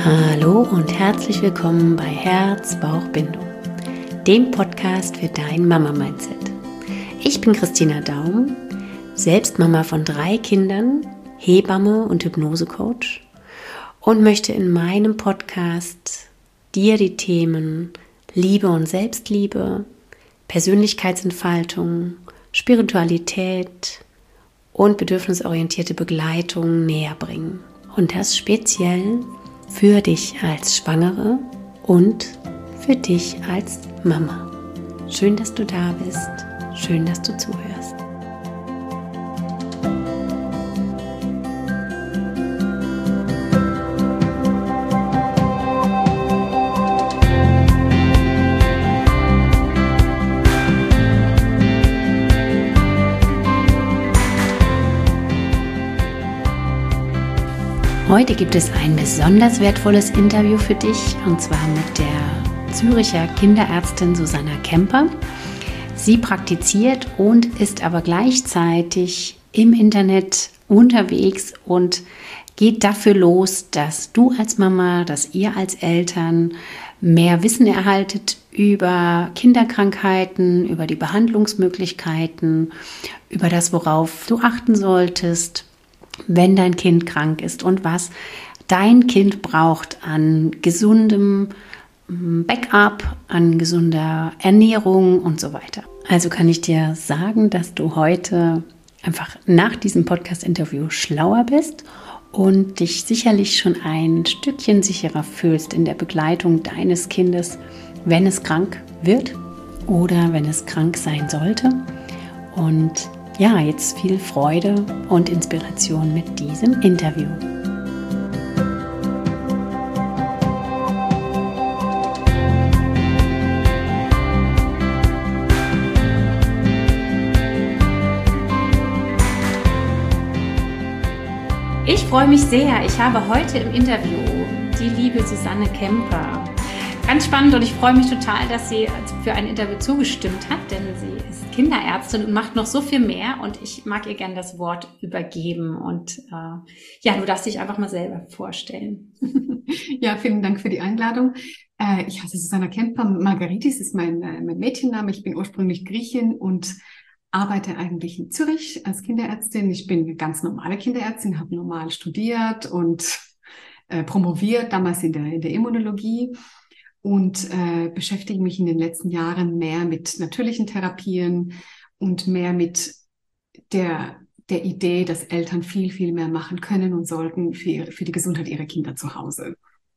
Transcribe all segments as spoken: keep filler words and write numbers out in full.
Hallo und herzlich willkommen bei Herz-Bauch-Bindung, dem Podcast für dein Mama-Mindset. Ich bin Christina Daum, selbst Mama von drei Kindern, Hebamme und Hypnose-Coach und möchte in meinem Podcast dir die Themen Liebe und Selbstliebe, Persönlichkeitsentfaltung, Spiritualität und bedürfnisorientierte Begleitung näher bringen. Und das speziell für dich als Schwangere und für dich als Mama. Schön, dass du da bist. Schön, dass du zuhörst. Heute gibt es ein besonders wertvolles Interview für dich, und zwar mit der Züricher Kinderärztin Susanna Kemper. Sie praktiziert und ist aber gleichzeitig im Internet unterwegs und geht dafür los, dass du als Mama, dass ihr als Eltern mehr Wissen erhaltet über Kinderkrankheiten, über die Behandlungsmöglichkeiten, über das, worauf du achten solltest, wenn dein Kind krank ist und was dein Kind braucht an gesundem Backup, an gesunder Ernährung und so weiter. Also kann ich dir sagen, dass du heute einfach nach diesem Podcast-Interview schlauer bist und dich sicherlich schon ein Stückchen sicherer fühlst in der Begleitung deines Kindes, wenn es krank wird oder wenn es krank sein sollte. Und ja, jetzt viel Freude und Inspiration mit diesem Interview. Ich freue mich sehr. Ich habe heute im Interview die liebe Susanne Kemper. Ganz spannend, und ich freue mich total, dass sie für ein Interview zugestimmt hat, denn sie ist Kinderärztin und macht noch so viel mehr, und ich mag ihr gerne das Wort übergeben. Und äh, ja, du darfst dich einfach mal selber vorstellen. Ja, vielen Dank für die Einladung. Äh, ich heiße Susanna Kemper. Margaritis ist mein, äh, mein Mädchenname. Ich bin ursprünglich Griechin und arbeite eigentlich in Zürich als Kinderärztin. Ich bin eine ganz normale Kinderärztin, habe normal studiert und äh, promoviert, damals in der, in der Immunologie. Und äh, beschäftige mich in den letzten Jahren mehr mit natürlichen Therapien und mehr mit der, der Idee, dass Eltern viel, viel mehr machen können und sollten für, für die Gesundheit ihrer Kinder zu Hause.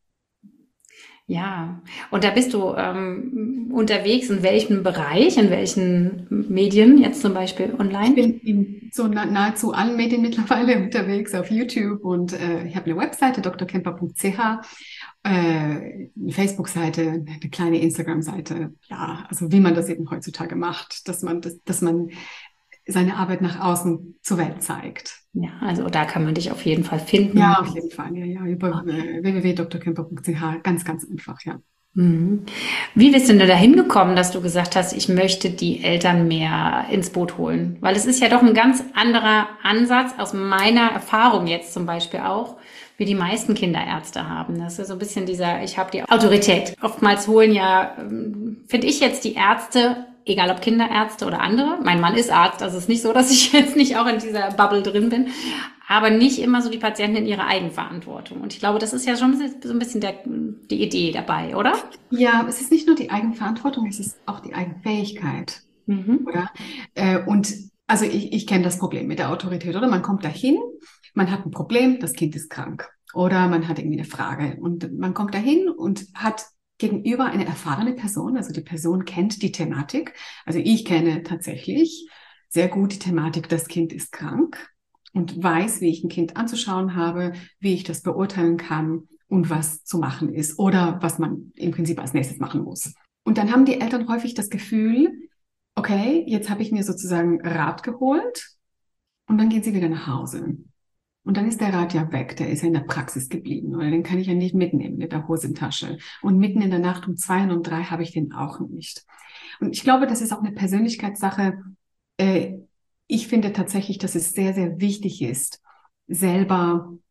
Ja, und da bist du ähm, unterwegs in welchem Bereich, in welchen Medien, jetzt zum Beispiel online? Ich bin in so nahezu allen Medien mittlerweile unterwegs, auf YouTube, und äh, ich habe eine Webseite, d r kemper punkt c h, äh, eine Facebook-Seite, eine kleine Instagram-Seite. Ja, also wie man das eben heutzutage macht, dass man, das, dass man seine Arbeit nach außen zur Welt zeigt. Ja, also da kann man dich auf jeden Fall finden. Ja, auf jeden Fall. Ja, ja, über okay. w w w punkt d r kemper punkt c h. Ganz, ganz einfach, ja. Mhm. Wie bist du denn da hingekommen, dass du gesagt hast, ich möchte die Eltern mehr ins Boot holen? Weil es ist ja doch ein ganz anderer Ansatz, aus meiner Erfahrung jetzt zum Beispiel auch, wie die meisten Kinderärzte haben. Das ist ja so ein bisschen dieser, ich habe die Autorität. Oftmals holen ja, finde ich jetzt, die Ärzte, egal ob Kinderärzte oder andere, mein Mann ist Arzt, also es ist nicht so, dass ich jetzt nicht auch in dieser Bubble drin bin, aber nicht immer so die Patienten in ihrer Eigenverantwortung. Und ich glaube, das ist ja schon so ein bisschen der, die Idee dabei, oder? Ja, es ist nicht nur die Eigenverantwortung, es ist auch die Eigenfähigkeit, mhm. oder? Äh, und also ich, ich kenne das Problem mit der Autorität, oder? Man kommt dahin, man hat ein Problem, das Kind ist krank, oder man hat irgendwie eine Frage, und man kommt dahin und hat gegenüber eine erfahrene Person, also die Person kennt die Thematik. Also ich kenne tatsächlich sehr gut die Thematik, das Kind ist krank, und weiß, wie ich ein Kind anzuschauen habe, wie ich das beurteilen kann und was zu machen ist oder was man im Prinzip als nächstes machen muss. Und dann haben die Eltern häufig das Gefühl, okay, jetzt habe ich mir sozusagen Rat geholt, und dann gehen sie wieder nach Hause. Und dann ist der Rat ja weg, der ist ja in der Praxis geblieben, oder den kann ich ja nicht mitnehmen in der Hosentasche. Und mitten in der Nacht um zwei und um drei habe ich den auch nicht. Und ich glaube, das ist auch eine Persönlichkeitssache. Äh, ich finde tatsächlich, dass es sehr, sehr wichtig ist, selber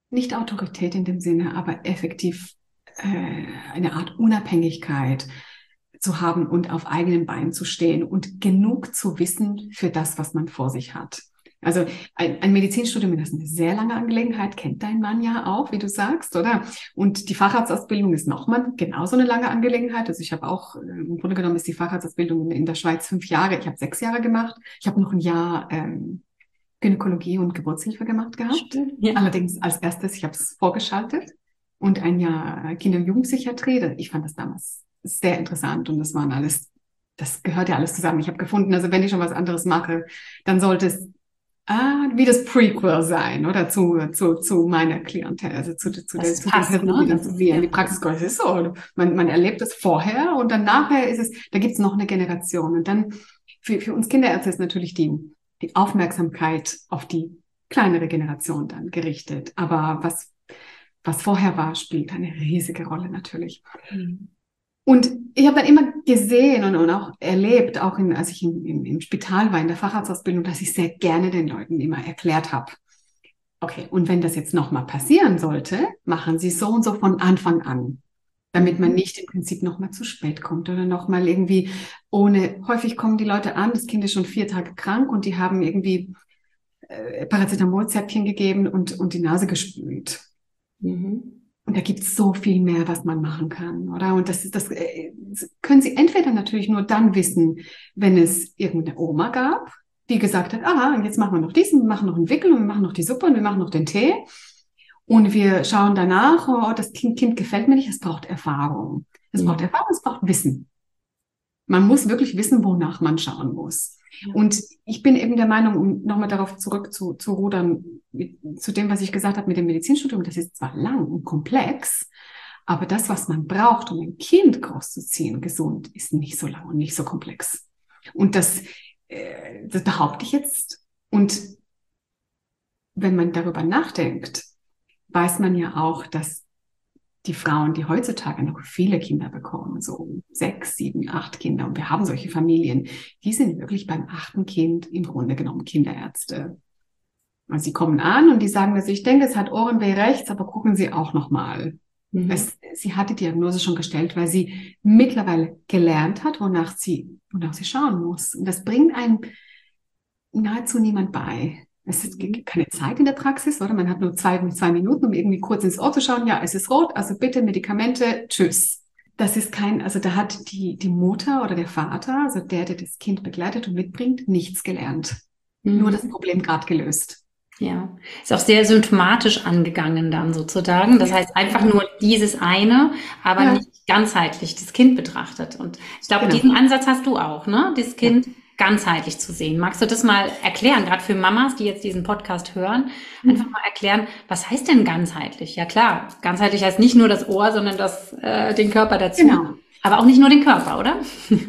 nicht Autorität in dem Sinne, aber effektiv äh, eine Art Unabhängigkeit zu haben und auf eigenen Beinen zu stehen und genug zu wissen für das, was man vor sich hat. Also ein, ein Medizinstudium ist eine sehr lange Angelegenheit, kennt dein Mann ja auch, wie du sagst, oder? Und die Facharztausbildung ist nochmal genauso eine lange Angelegenheit. Also ich habe auch, im Grunde genommen ist die Facharztausbildung in der Schweiz fünf Jahre. Ich habe sechs Jahre gemacht. Ich habe noch ein Jahr ähm, Gynäkologie und Geburtshilfe gemacht gehabt. Ja. Allerdings als erstes, ich habe es vorgeschaltet und ein Jahr Kinder- und Jugendpsychiatrie. Ich fand das damals sehr interessant und das waren alles, das gehört ja alles zusammen. Ich habe gefunden, also wenn ich schon was anderes mache, dann sollte es Ah, wie das Prequel sein, oder zu, zu, zu meiner Klientel, also zu, zu, der, zu passt, den Personen, ne? die in die Praxis kommen. Es ist so, man, man erlebt es vorher und dann nachher ist es, da gibt es noch eine Generation. Und dann für, für uns Kinderärzte ist natürlich die, die Aufmerksamkeit auf die kleinere Generation dann gerichtet. Aber was, was vorher war, spielt eine riesige Rolle natürlich. Mhm. Und ich habe dann immer gesehen und, und auch erlebt, auch in, als ich in, in, im Spital war, in der Facharztausbildung, dass ich sehr gerne den Leuten immer erklärt habe, okay, und wenn das jetzt nochmal passieren sollte, machen Sie so und so von Anfang an, damit man nicht im Prinzip nochmal zu spät kommt oder nochmal irgendwie ohne, häufig kommen die Leute an, das Kind ist schon vier Tage krank und die haben irgendwie äh, Paracetamol-Zäpfchen gegeben und, und die Nase gespült. Mhm. Und da gibt es so viel mehr, was man machen kann, oder? Und das, das äh, können Sie entweder natürlich nur dann wissen, wenn es irgendeine Oma gab, die gesagt hat, aha, und jetzt machen wir noch diesen, wir machen noch einen Wickel und wir machen noch die Suppe und wir machen noch den Tee. Und wir schauen danach, oh, das kind, kind gefällt mir nicht, es braucht Erfahrung. Es mhm. braucht Erfahrung, es braucht Wissen. Man muss wirklich wissen, wonach man schauen muss. Ja. Und ich bin eben der Meinung, um nochmal darauf zurück zu, zu rudern, mit, zu dem, was ich gesagt habe mit dem Medizinstudium, das ist zwar lang und komplex, aber das, was man braucht, um ein Kind großzuziehen, gesund, ist nicht so lang und nicht so komplex. Und das, äh, das behaupte ich jetzt. Und wenn man darüber nachdenkt, weiß man ja auch, dass die Frauen, die heutzutage noch viele Kinder bekommen, so sechs, sieben, acht Kinder, und wir haben solche Familien, die sind wirklich beim achten Kind im Grunde genommen Kinderärzte. Also sie kommen an und die sagen, dass ich denke, es hat Ohrenweh rechts, aber gucken Sie auch nochmal. Mhm. Sie hat die Diagnose schon gestellt, weil sie mittlerweile gelernt hat, wonach sie, wonach sie schauen muss. Und das bringt einem nahezu niemand bei. Es ist keine Zeit in der Praxis, oder? Man hat nur zwei, zwei Minuten, um irgendwie kurz ins Ohr zu schauen. Ja, es ist rot, also bitte Medikamente, tschüss. Das ist kein, also da hat die, die Mutter oder der Vater, also der, der das Kind begleitet und mitbringt, nichts gelernt. Mhm. Nur das Problem gerade gelöst. Ja, ist auch sehr symptomatisch angegangen dann sozusagen. Das heißt einfach nur dieses eine, aber ja. nicht ganzheitlich das Kind betrachtet. Und ich glaube, genau. diesen Ansatz hast du auch, ne? Das Kind ja. ganzheitlich zu sehen. Magst du das mal erklären, gerade für Mamas, die jetzt diesen Podcast hören, einfach mhm. mal erklären, was heißt denn ganzheitlich? Ja klar, ganzheitlich heißt nicht nur das Ohr, sondern das, äh, den Körper dazu. Genau. Aber auch nicht nur den Körper, oder?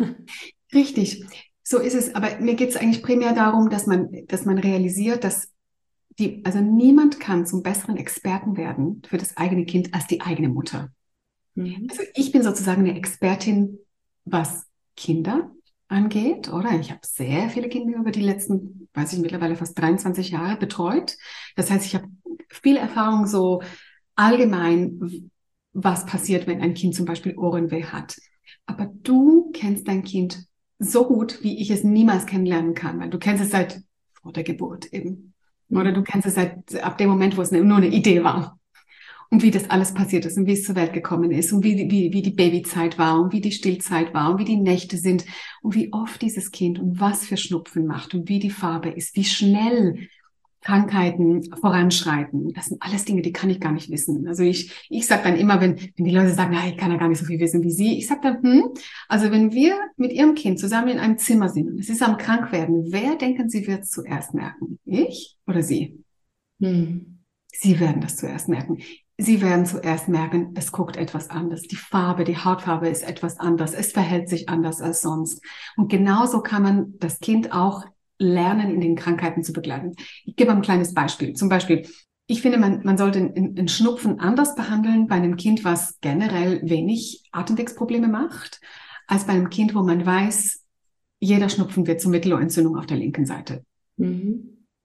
Richtig, so ist es. Aber mir geht es eigentlich primär darum, dass man, dass man realisiert, dass die, also niemand kann zum besseren Experten werden für das eigene Kind als die eigene Mutter. Mhm. Also ich bin sozusagen eine Expertin, was Kinder angeht, oder? Ich habe sehr viele Kinder über die letzten, weiß ich, mittlerweile fast dreiundzwanzig Jahre betreut. Das heißt, ich habe viel Erfahrung so allgemein, was passiert, wenn ein Kind zum Beispiel Ohrenweh hat. Aber du kennst dein Kind so gut, wie ich es niemals kennenlernen kann, weil du kennst es seit vor der Geburt eben. Oder du kennst es seit ab dem Moment, wo es nur eine Idee war. Und wie das alles passiert ist und wie es zur Welt gekommen ist und wie, wie, wie die Babyzeit war und wie die Stillzeit war und wie die Nächte sind und wie oft dieses Kind und was für Schnupfen macht und wie die Farbe ist, wie schnell Krankheiten voranschreiten. Das sind alles Dinge, die kann ich gar nicht wissen. Also ich, ich sage dann immer, wenn, wenn die Leute sagen, na, ich kann ja gar nicht so viel wissen wie Sie, ich sage dann, hm, also wenn wir mit Ihrem Kind zusammen in einem Zimmer sind und es ist am Krankwerden, wer denken Sie wird es zuerst merken? Ich oder Sie? Hm. Sie werden das zuerst merken. Sie werden zuerst merken, es guckt etwas anders. Die Farbe, die Hautfarbe ist etwas anders. Es verhält sich anders als sonst. Und genauso kann man das Kind auch lernen, in den Krankheiten zu begleiten. Ich gebe ein kleines Beispiel. Zum Beispiel, ich finde, man, man sollte einen Schnupfen anders behandeln bei einem Kind, was generell wenig Atemwegsprobleme macht, als bei einem Kind, wo man weiß, jeder Schnupfen wird zur Mittelohrentzündung auf der linken Seite. Mhm.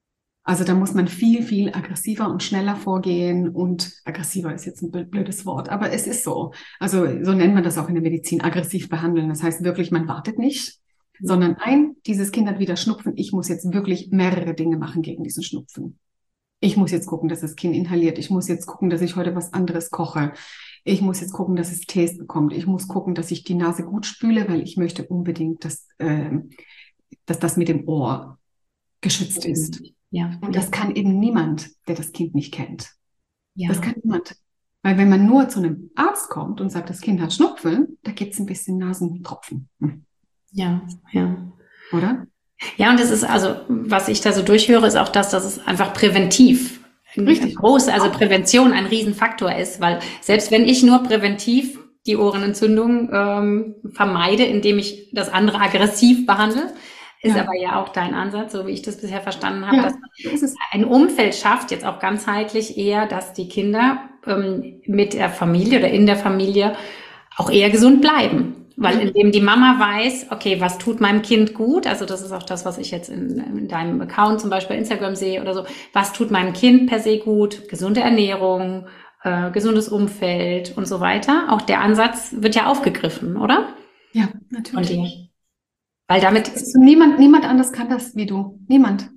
Also da muss man viel, viel aggressiver und schneller vorgehen und aggressiver ist jetzt ein blödes Wort, aber es ist so. Also so nennt man das auch in der Medizin, aggressiv behandeln. Das heißt wirklich, man wartet nicht, mhm. sondern ein, dieses Kind hat wieder Schnupfen. Ich muss jetzt wirklich mehrere Dinge machen gegen diesen Schnupfen. Ich muss jetzt gucken, dass das Kind inhaliert. Ich muss jetzt gucken, dass ich heute was anderes koche. Ich muss jetzt gucken, dass es Tees bekommt. Ich muss gucken, dass ich die Nase gut spüle, weil ich möchte unbedingt, dass, äh, dass das mit dem Ohr geschützt ist. Ja. Und das kann eben niemand, der das Kind nicht kennt. Ja. Das kann niemand. Weil wenn man nur zu einem Arzt kommt und sagt, das Kind hat Schnupfen, da gibt es ein bisschen Nasentropfen. Hm. Ja, ja. Oder? Ja, und das ist also, was ich da so durchhöre, ist auch das, dass es einfach präventiv Richtig groß, also Prävention ein Riesenfaktor ist, weil selbst wenn ich nur präventiv die Ohrenentzündung ähm, vermeide, indem ich das andere aggressiv behandle, ist ja. aber ja auch dein Ansatz, so wie ich das bisher verstanden habe, ja, dass man ein Umfeld schafft, jetzt auch ganzheitlich eher, dass die Kinder ähm, mit der Familie oder in der Familie auch eher gesund bleiben. Weil indem die Mama weiß, okay, was tut meinem Kind gut, also das ist auch das, was ich jetzt in, in deinem Account zum Beispiel Instagram sehe oder so, was tut meinem Kind per se gut, gesunde Ernährung, äh, gesundes Umfeld und so weiter. Auch der Ansatz wird ja aufgegriffen, oder? Ja, natürlich. Weil damit... Also niemand, niemand anders kann das wie du. Niemand.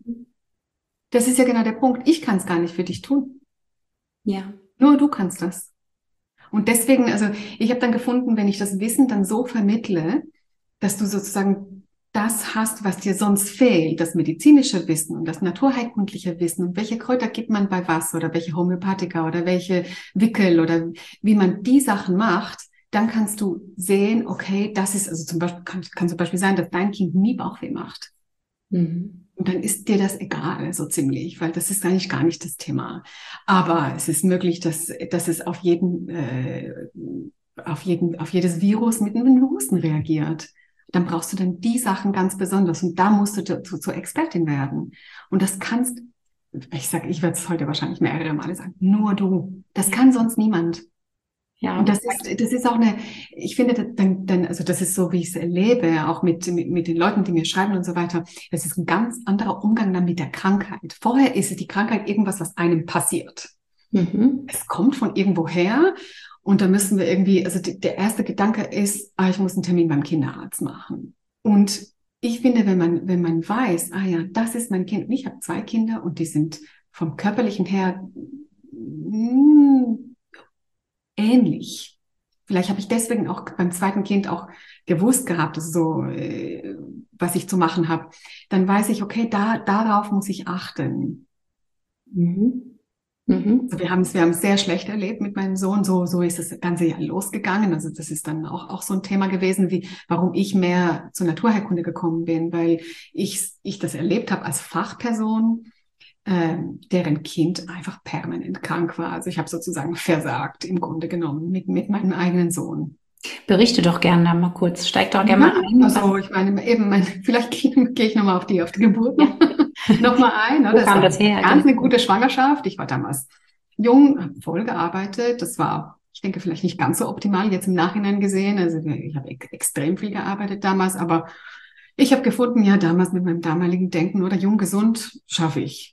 Das ist ja genau der Punkt. Ich kann es gar nicht für dich tun. Ja. Nur du kannst das. Und deswegen, also ich habe dann gefunden, wenn ich das Wissen dann so vermittle, dass du sozusagen das hast, was dir sonst fehlt, das medizinische Wissen und das naturheilkundliche Wissen und welche Kräuter gibt man bei was oder welche Homöopathika oder welche Wickel oder wie man die Sachen macht, dann kannst du sehen, okay, das ist, also zum Beispiel, kann, kann zum Beispiel sein, dass dein Kind nie Bauchweh macht. Mhm. Und dann ist dir das egal, so ziemlich, weil das ist eigentlich gar nicht das Thema. Aber es ist möglich, dass, dass es auf jeden, äh, auf jeden, auf jedes Virus mit einem Husten reagiert. Dann brauchst du dann die Sachen ganz besonders und da musst du zu, zur Expertin werden. Und das kannst, ich sag, ich werde es heute wahrscheinlich mehrere Male sagen, nur du. Das kann sonst niemand. Ja. Und das ist, das ist auch eine, ich finde, dann, dann, also das ist so, wie ich es erlebe, auch mit, mit, mit den Leuten, die mir schreiben und so weiter. Das ist ein ganz anderer Umgang dann mit der Krankheit. Vorher ist es die Krankheit irgendwas, was einem passiert. Mhm. Es kommt von irgendwoher und da müssen wir irgendwie, also die, der erste Gedanke ist, ah, ich muss einen Termin beim Kinderarzt machen. Und ich finde, wenn man, wenn man weiß, ah ja, das ist mein Kind, ich habe zwei Kinder und die sind vom Körperlichen her, mh, ähnlich. Vielleicht habe ich deswegen auch beim zweiten Kind auch gewusst gehabt, also so, äh, was ich zu machen habe. Dann weiß ich, okay, da, darauf muss ich achten. Mhm. Mhm. Also wir haben es, wir haben es sehr schlecht erlebt mit meinem Sohn. So, so ist das ganze Jahr losgegangen. Also das ist dann auch, auch so ein Thema gewesen, wie, warum ich mehr zur Naturheilkunde gekommen bin, weil ich, ich das erlebt habe als Fachperson, Ähm, deren Kind einfach permanent krank war. Also ich habe sozusagen versagt im Grunde genommen mit, mit meinem eigenen Sohn. Berichte doch gerne da mal kurz. Steig doch gerne ja, mal ein. Also ich meine, eben, mein, vielleicht gehe geh ich nochmal auf die, auf die Geburt ja. nochmal ein. Oder? Wo kam das her? Ganz eine gute Schwangerschaft. Ich war damals jung, habe voll gearbeitet. Das war, ich denke, vielleicht nicht ganz so optimal jetzt im Nachhinein gesehen. Also ich habe ex extrem viel gearbeitet damals, aber ich habe gefunden, ja, damals mit meinem damaligen Denken oder jung, gesund, schaffe ich.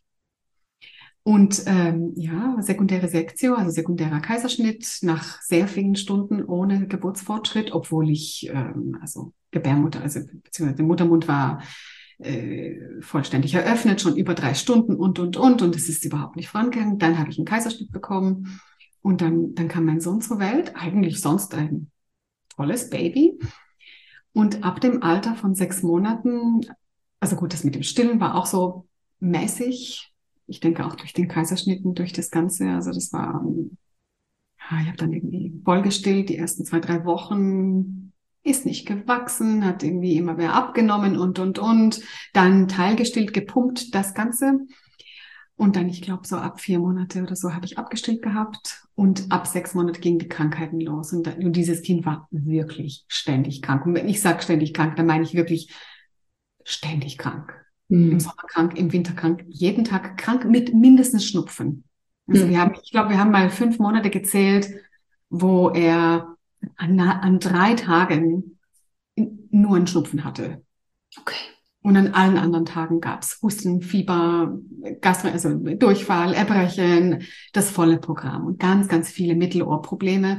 Und ähm, ja, sekundäre Sektio, also sekundärer Kaiserschnitt nach sehr vielen Stunden ohne Geburtsfortschritt, obwohl ich, ähm, also Gebärmutter, also beziehungsweise der Muttermund war äh, vollständig eröffnet, schon über drei Stunden und, und, und. Und es ist überhaupt nicht vorangegangen. Dann habe ich einen Kaiserschnitt bekommen und dann, dann kam mein Sohn zur Welt. Eigentlich sonst ein tolles Baby. Und ab dem Alter von sechs Monaten, also gut, das mit dem Stillen war auch so mäßig. Ich denke auch durch den Kaiserschnitt und durch das Ganze. Also das war, ja, ich habe dann irgendwie voll gestillt, die ersten zwei, drei Wochen, ist nicht gewachsen, hat irgendwie immer mehr abgenommen und, und, und. Dann teilgestillt, gepumpt, das Ganze. Und dann, ich glaube, so ab vier Monate oder so habe ich abgestillt gehabt. Und ab sechs Monate gingen die Krankheiten los. Und, und dieses Kind war wirklich ständig krank. Und wenn ich sage ständig krank, dann meine ich wirklich ständig krank. Mhm. Im Sommer krank, im Winter krank, jeden Tag krank mit mindestens Schnupfen. Also mhm. wir haben, ich glaube, wir haben mal fünf Monate gezählt, wo er an, an drei Tagen nur einen Schnupfen hatte. Okay. Und an allen anderen Tagen gab es Husten, Fieber, Gastro, also Durchfall, Erbrechen, das volle Programm und ganz, ganz viele Mittelohrprobleme.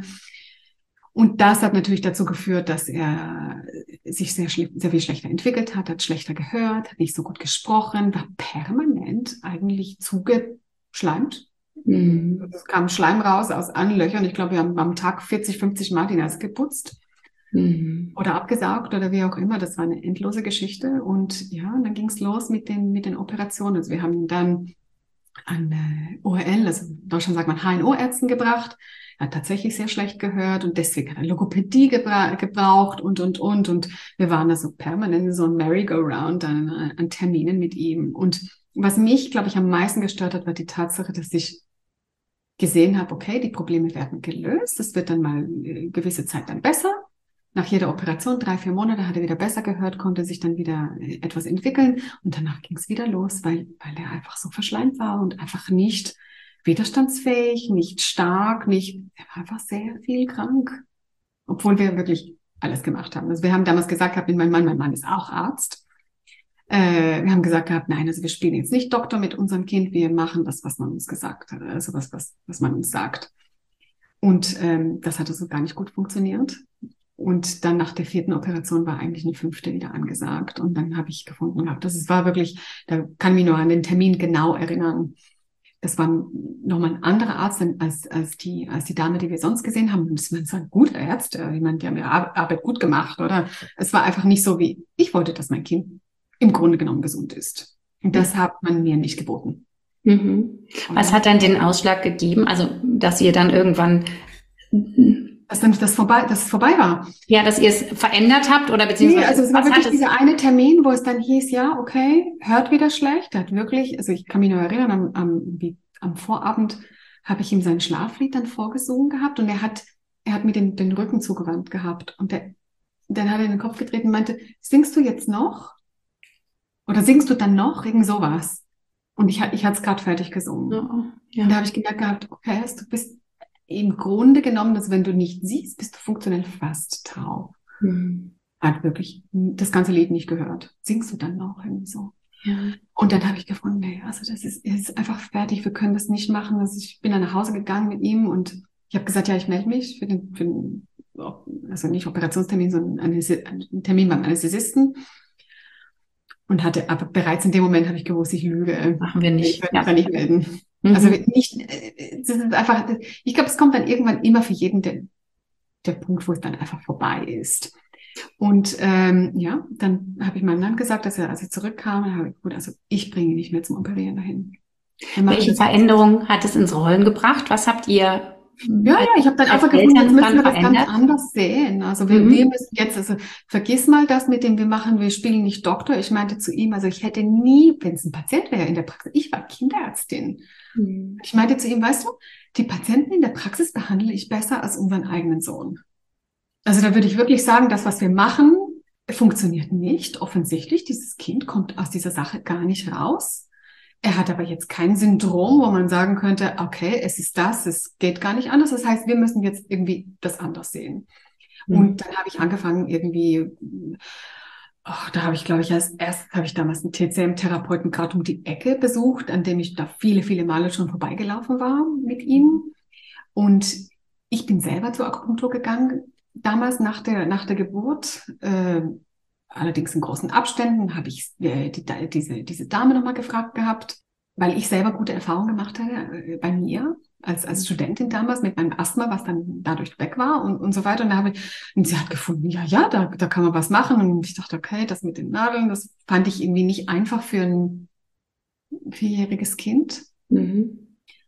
Und das hat natürlich dazu geführt, dass er sich sehr, sehr viel schlechter entwickelt hat, hat schlechter gehört, hat nicht so gut gesprochen, war permanent eigentlich zugeschleimt. Mhm. Es kam Schleim raus aus allen Löchern. Ich glaube, wir haben am Tag vierzig, fünfzig Mal die Nase geputzt. Mhm. Oder abgesaugt oder wie auch immer. Das war eine endlose Geschichte. Und ja, und dann ging es los mit den, mit den Operationen. Also wir haben dann an äh, O R L, also in Deutschland sagt man H N O-Ärzten gebracht. Er hat tatsächlich sehr schlecht gehört und deswegen hat er Logopädie gebra- gebraucht und, und, und. Und wir waren da so permanent so ein Merry-Go-Round an, an Terminen mit ihm. Und was mich, glaube ich, am meisten gestört hat, war die Tatsache, dass ich gesehen habe, okay, die Probleme werden gelöst. Das wird dann mal eine gewisse Zeit dann besser. Nach jeder Operation, drei, vier Monate, hat er wieder besser gehört, konnte sich dann wieder etwas entwickeln. Und danach ging es wieder los, weil, weil er einfach so verschleimt war und einfach nicht widerstandsfähig, nicht stark, nicht, er war einfach sehr viel krank. Obwohl wir wirklich alles gemacht haben. Also wir haben damals gesagt gehabt, mit meinem Mann, mein Mann ist auch Arzt. Äh, wir haben gesagt gehabt, nein, also wir spielen jetzt nicht Doktor mit unserem Kind, wir machen das, was man uns gesagt hat, also was, was, was man uns sagt. Und ähm, das hat also gar nicht gut funktioniert. Und dann nach der vierten Operation war eigentlich eine fünfte wieder angesagt. Und dann habe ich gefunden gehabt, das war wirklich, da kann ich mich nur an den Termin genau erinnern. Das war nochmal ein anderer Arzt als, als, die, als die Dame, die wir sonst gesehen haben. Das waren so gute Ärzte. Ich meine, die haben ihre Arbeit gut gemacht, oder? Es war einfach nicht so, wie ich wollte, dass mein Kind im Grunde genommen gesund ist. Und das hat man mir nicht geboten. Mhm. Was hat dann den Ausschlag gegeben? Also, dass ihr dann irgendwann... Dass dann das vorbei, dass es vorbei war. Ja, dass ihr es verändert habt oder beziehungsweise... Nee, also es war wirklich dieser eine Termin, wo es dann hieß, ja, okay, hört wieder schlecht. Er hat wirklich, also ich kann mich noch erinnern, am, am, wie, am Vorabend habe ich ihm sein Schlaflied dann vorgesungen gehabt und er hat, er hat mir den, den Rücken zugewandt gehabt und der, dann hat er in den Kopf getreten und meinte, singst du jetzt noch? Oder singst du dann noch? Irgend sowas. Und ich, ich hatte es gerade fertig gesungen. Oh, ja. Und da habe ich gemerkt gehabt, okay, du bist im Grunde genommen, dass wenn du nicht siehst, bist du funktionell fast taub. Mhm. Hat wirklich das ganze Lied nicht gehört. Singst du dann noch irgendwie so? Ja. Und dann habe ich gefunden, nee, also das ist, ist einfach fertig, wir können das nicht machen. Also ich bin dann nach Hause gegangen mit ihm und ich habe gesagt, ja, ich melde mich für den, für den, also nicht Operationstermin, sondern einen Termin beim Anästhesisten. Und hatte, aber bereits in dem Moment habe ich gewusst, ich lüge. Machen wir nicht. Ich kann, ja. kann nicht melden. Mhm. Also nicht, das ist einfach, ich glaube, es kommt dann irgendwann immer für jeden der, der Punkt, wo es dann einfach vorbei ist. Und ähm, ja, dann habe ich meinem Mann gesagt, dass er, als er zurückkam, habe ich, gut, also ich bringe ihn nicht mehr zum Operieren dahin. Welche Veränderung hat es ins Rollen gebracht? Was habt ihr? Ja, ja, ich habe dann einfach gefunden, jetzt müssen wir das ganz anders sehen. Also wir, mhm. wir müssen jetzt, also vergiss mal das mit dem, wir machen, wir spielen nicht Doktor. Ich meinte zu ihm, also ich hätte nie, wenn es ein Patient wäre in der Praxis, ich war Kinderärztin. Mhm. Ich meinte zu ihm, weißt du, die Patienten in der Praxis behandle ich besser als unseren eigenen Sohn. Also da würde ich wirklich sagen, das, was wir machen, funktioniert nicht. Offensichtlich, dieses Kind kommt aus dieser Sache gar nicht raus. Er hat aber jetzt kein Syndrom, wo man sagen könnte, okay, es ist das, es geht gar nicht anders. Das heißt, wir müssen jetzt irgendwie das anders sehen. Mhm. Und dann habe ich angefangen irgendwie, oh, da habe ich, glaube ich, als erstes habe ich damals einen T C M-Therapeuten gerade um die Ecke besucht, an dem ich da viele, viele Male schon vorbeigelaufen war mit ihm. Und ich bin selber zur Akupunktur gegangen, damals nach der, nach der Geburt, äh, allerdings in großen Abständen, habe ich äh, die, diese, diese Dame nochmal gefragt gehabt, weil ich selber gute Erfahrungen gemacht hatte äh, bei mir als, als Studentin damals mit meinem Asthma, was dann dadurch weg war und, und so weiter. Und, da habe ich, und sie hat gefunden, ja, ja, da, da kann man was machen. Und ich dachte, okay, das mit den Nadeln, das fand ich irgendwie nicht einfach für ein vierjähriges Kind. Mhm.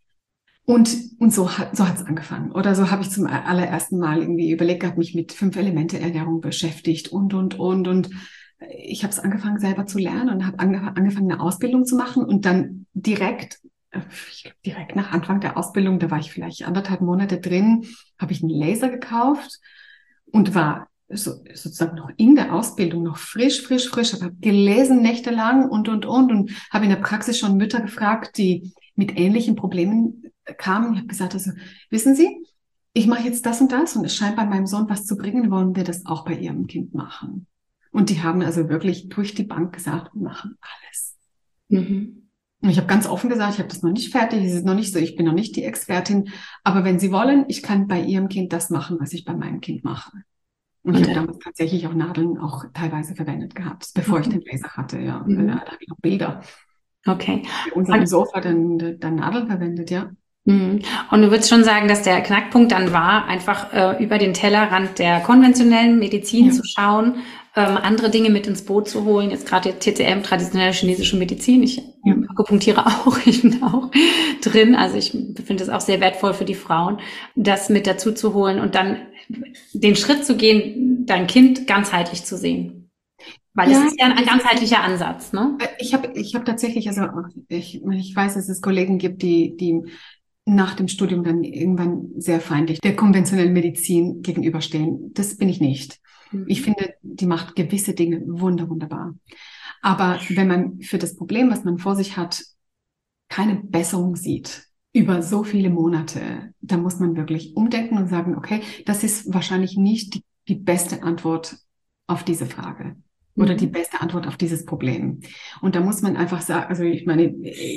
Und, und so hat, so hat's angefangen. Oder so habe ich zum allerersten Mal irgendwie überlegt gehabt, mich mit Fünf-Elemente-Ernährung beschäftigt und, und, und. Und ich habe es angefangen, selber zu lernen und habe ange- angefangen, eine Ausbildung zu machen. Und dann direkt, ich glaube, direkt nach Anfang der Ausbildung, da war ich vielleicht anderthalb Monate drin, habe ich einen Laser gekauft und war so, sozusagen noch in der Ausbildung, noch frisch, frisch, frisch. Ich habe gelesen nächtelang und, und, und. Und habe in der Praxis schon Mütter gefragt, die mit ähnlichen Problemen kamen. Ich habe gesagt, also, wissen Sie, ich mache jetzt das und das und es scheint bei meinem Sohn was zu bringen, wollen wir das auch bei Ihrem Kind machen. Und die haben also wirklich durch die Bank gesagt, wir machen alles. Mhm. Und ich habe ganz offen gesagt, ich habe das noch nicht fertig, es ist noch nicht so, ich bin noch nicht die Expertin, aber wenn Sie wollen, ich kann bei Ihrem Kind das machen, was ich bei meinem Kind mache. Und, und ich habe damals tatsächlich auch Nadeln auch teilweise verwendet gehabt, bevor mhm. ich den Laser hatte, ja. Mhm. Da habe ich noch Bilder. Okay. Bei uns am Sofa dann, dann Nadeln verwendet, ja. Und du würdest schon sagen, dass der Knackpunkt dann war, einfach äh, über den Tellerrand der konventionellen Medizin ja. zu schauen, ähm, andere Dinge mit ins Boot zu holen. Jetzt gerade T C M, traditionelle chinesische Medizin. Ich ja. akupunktiere auch, ich bin auch drin. Also ich finde es auch sehr wertvoll für die Frauen, das mit dazu zu holen und dann den Schritt zu gehen, dein Kind ganzheitlich zu sehen. Weil ja, es ist ja ein, ein ganzheitlicher Ansatz, ne? Ich habe ich hab tatsächlich, also ich, ich weiß, dass es Kollegen gibt, die, die nach dem Studium dann irgendwann sehr feindlich der konventionellen Medizin gegenüberstehen. Das bin ich nicht. Mhm. Ich finde, die macht gewisse Dinge wunder, wunderbar. Aber wenn man für das Problem, was man vor sich hat, keine Besserung sieht, über so viele Monate, dann muss man wirklich umdenken und sagen, okay, das ist wahrscheinlich nicht die, die beste Antwort auf diese Frage. Oder die beste Antwort auf dieses Problem. Und da muss man einfach sagen, also ich meine,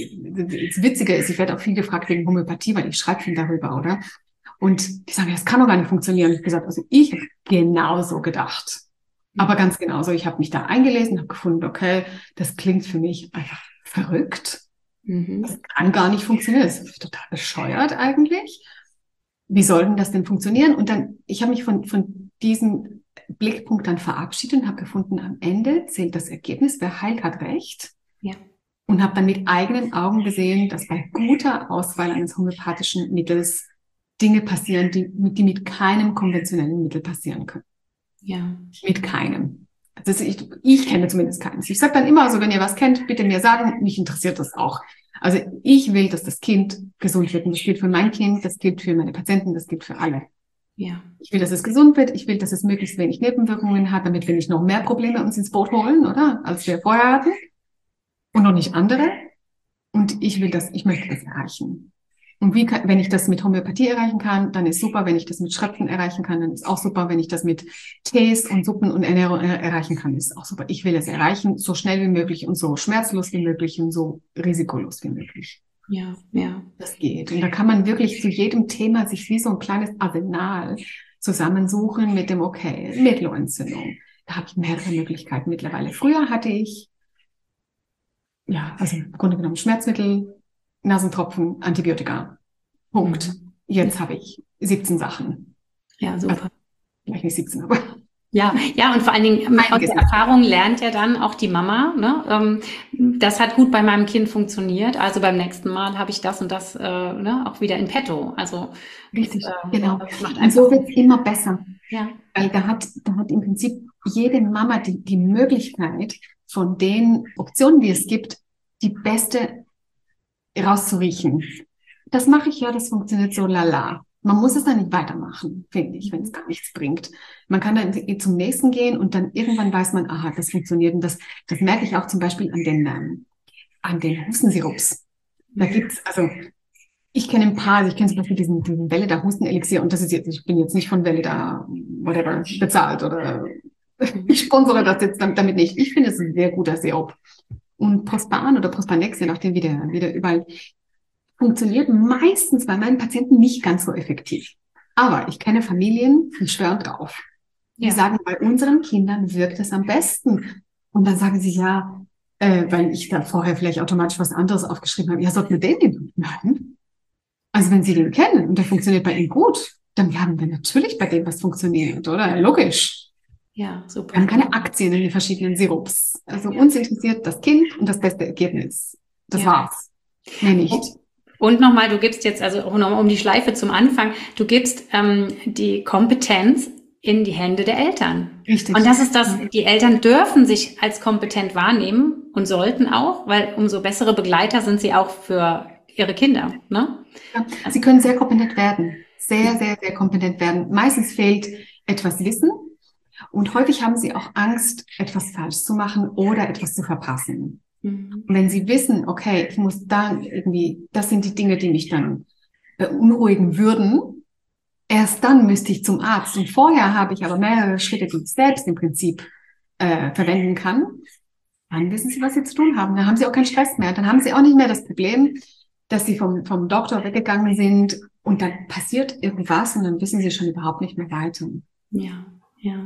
das Witzige ist, ich werde auch viel gefragt wegen Homöopathie, weil ich schreibe viel darüber, oder? Und die sagen, das kann doch gar nicht funktionieren. Ich habe gesagt, also ich habe genauso gedacht. Aber ganz genauso. Ich habe mich da eingelesen, habe gefunden, okay, das klingt für mich einfach verrückt. Mhm. Das kann gar nicht funktionieren. Das ist total bescheuert eigentlich. Wie soll denn das denn funktionieren? Und dann, ich habe mich von, von diesen Blickpunkt dann verabschiedet und habe gefunden, am Ende zählt das Ergebnis, wer heilt, hat recht. Ja. Und habe dann mit eigenen Augen gesehen, dass bei guter Auswahl eines homöopathischen Mittels Dinge passieren, die, die mit keinem konventionellen Mittel passieren können. Ja. Mit keinem. Also ich, ich kenne zumindest keines. Ich sage dann immer, also wenn ihr was kennt, bitte mir sagen, mich interessiert das auch. Also ich will, dass das Kind gesund wird. Und das gilt für mein Kind, das gilt für meine Patienten, das gilt für alle. Ja. Ich will, dass es gesund wird. Ich will, dass es möglichst wenig Nebenwirkungen hat, damit wir nicht noch mehr Probleme uns ins Boot holen, oder? Als wir vorher hatten. Und noch nicht andere. Und ich will das, ich möchte das erreichen. Und wie kann, wenn ich das mit Homöopathie erreichen kann, dann ist super. Wenn ich das mit Schröpfen erreichen kann, dann ist auch super. Wenn ich das mit Tees und Suppen und Ernährung erreichen kann, ist auch super. Ich will es erreichen, so schnell wie möglich und so schmerzlos wie möglich und so risikolos wie möglich. Ja, ja. Das geht. Und da kann man wirklich zu jedem Thema sich wie so ein kleines Arsenal zusammensuchen mit dem, okay, Mittelohrentzündung. Da habe ich mehrere Möglichkeiten mittlerweile. Früher hatte ich, ja, also im Grunde genommen Schmerzmittel, Nasentropfen, Antibiotika. Punkt. Mhm. Jetzt habe ich siebzehn Sachen. Ja, super. Also, vielleicht nicht siebzehn, aber... Ja, ja, und vor allen Dingen aus der Erfahrung lernt ja dann auch die Mama, ne? Ähm, das hat gut bei meinem Kind funktioniert, also beim nächsten Mal habe ich das und das äh, ne, auch wieder in petto. Also richtig, das, äh, genau. Das macht und so wird es immer besser. Ja. Weil da hat, da hat im Prinzip jede Mama die, die Möglichkeit, von den Optionen, die es gibt, die beste rauszuriechen. Das mache ich ja, das funktioniert so lala. Man muss es dann nicht weitermachen, finde ich, wenn es gar nichts bringt. Man kann dann zum nächsten gehen und dann irgendwann weiß man, aha, das funktioniert. Und das, das merke ich auch zum Beispiel an den, ähm, an den Hustensirups. Da gibt's, also, ich kenne ein paar, also ich kenne zum Beispiel diesen, diesen Welleda Hustenelixier und das ist jetzt, ich bin jetzt nicht von Welleda, whatever, bezahlt oder ich sponsere das jetzt damit nicht. Ich finde es ein sehr guter Sirup. Und Prospan oder Prospanex, je nachdem, wie der, wie der überall funktioniert meistens bei meinen Patienten nicht ganz so effektiv. Aber ich kenne Familien, die schwören drauf. Die ja. sagen, bei unseren Kindern wirkt es am besten. Und dann sagen sie, ja, äh, weil ich da vorher vielleicht automatisch was anderes aufgeschrieben habe. Ja, sollten wir den nehmen? Nein. Also wenn Sie den kennen und der funktioniert bei Ihnen gut, dann bleiben wir natürlich bei dem, was funktioniert, oder? Logisch. Ja, super. Wir haben keine Aktien in den verschiedenen Sirups. Also ja. uns interessiert das Kind und das beste Ergebnis. Das ja. war's. Mehr nicht. Oh. Und nochmal, du gibst jetzt, also nochmal um die Schleife zum Anfang, du gibst ähm, die Kompetenz in die Hände der Eltern. Richtig. Und das ist das, die Eltern dürfen sich als kompetent wahrnehmen und sollten auch, weil umso bessere Begleiter sind sie auch für ihre Kinder. Ne? Ja, sie können sehr kompetent werden. Sehr, sehr, sehr kompetent werden. Meistens fehlt etwas Wissen und häufig haben sie auch Angst, etwas falsch zu machen oder etwas zu verpassen. Und wenn sie wissen, okay, ich muss dann irgendwie, das sind die Dinge, die mich dann beunruhigen würden, erst dann müsste ich zum Arzt. Und vorher habe ich aber mehrere Schritte, die ich selbst im Prinzip äh, verwenden kann, dann wissen sie, was sie zu tun haben. Dann haben sie auch keinen Stress mehr. Dann haben sie auch nicht mehr das Problem, dass sie vom, vom Doktor weggegangen sind und dann passiert irgendwas und dann wissen sie schon überhaupt nicht mehr weiter. Ja, ja.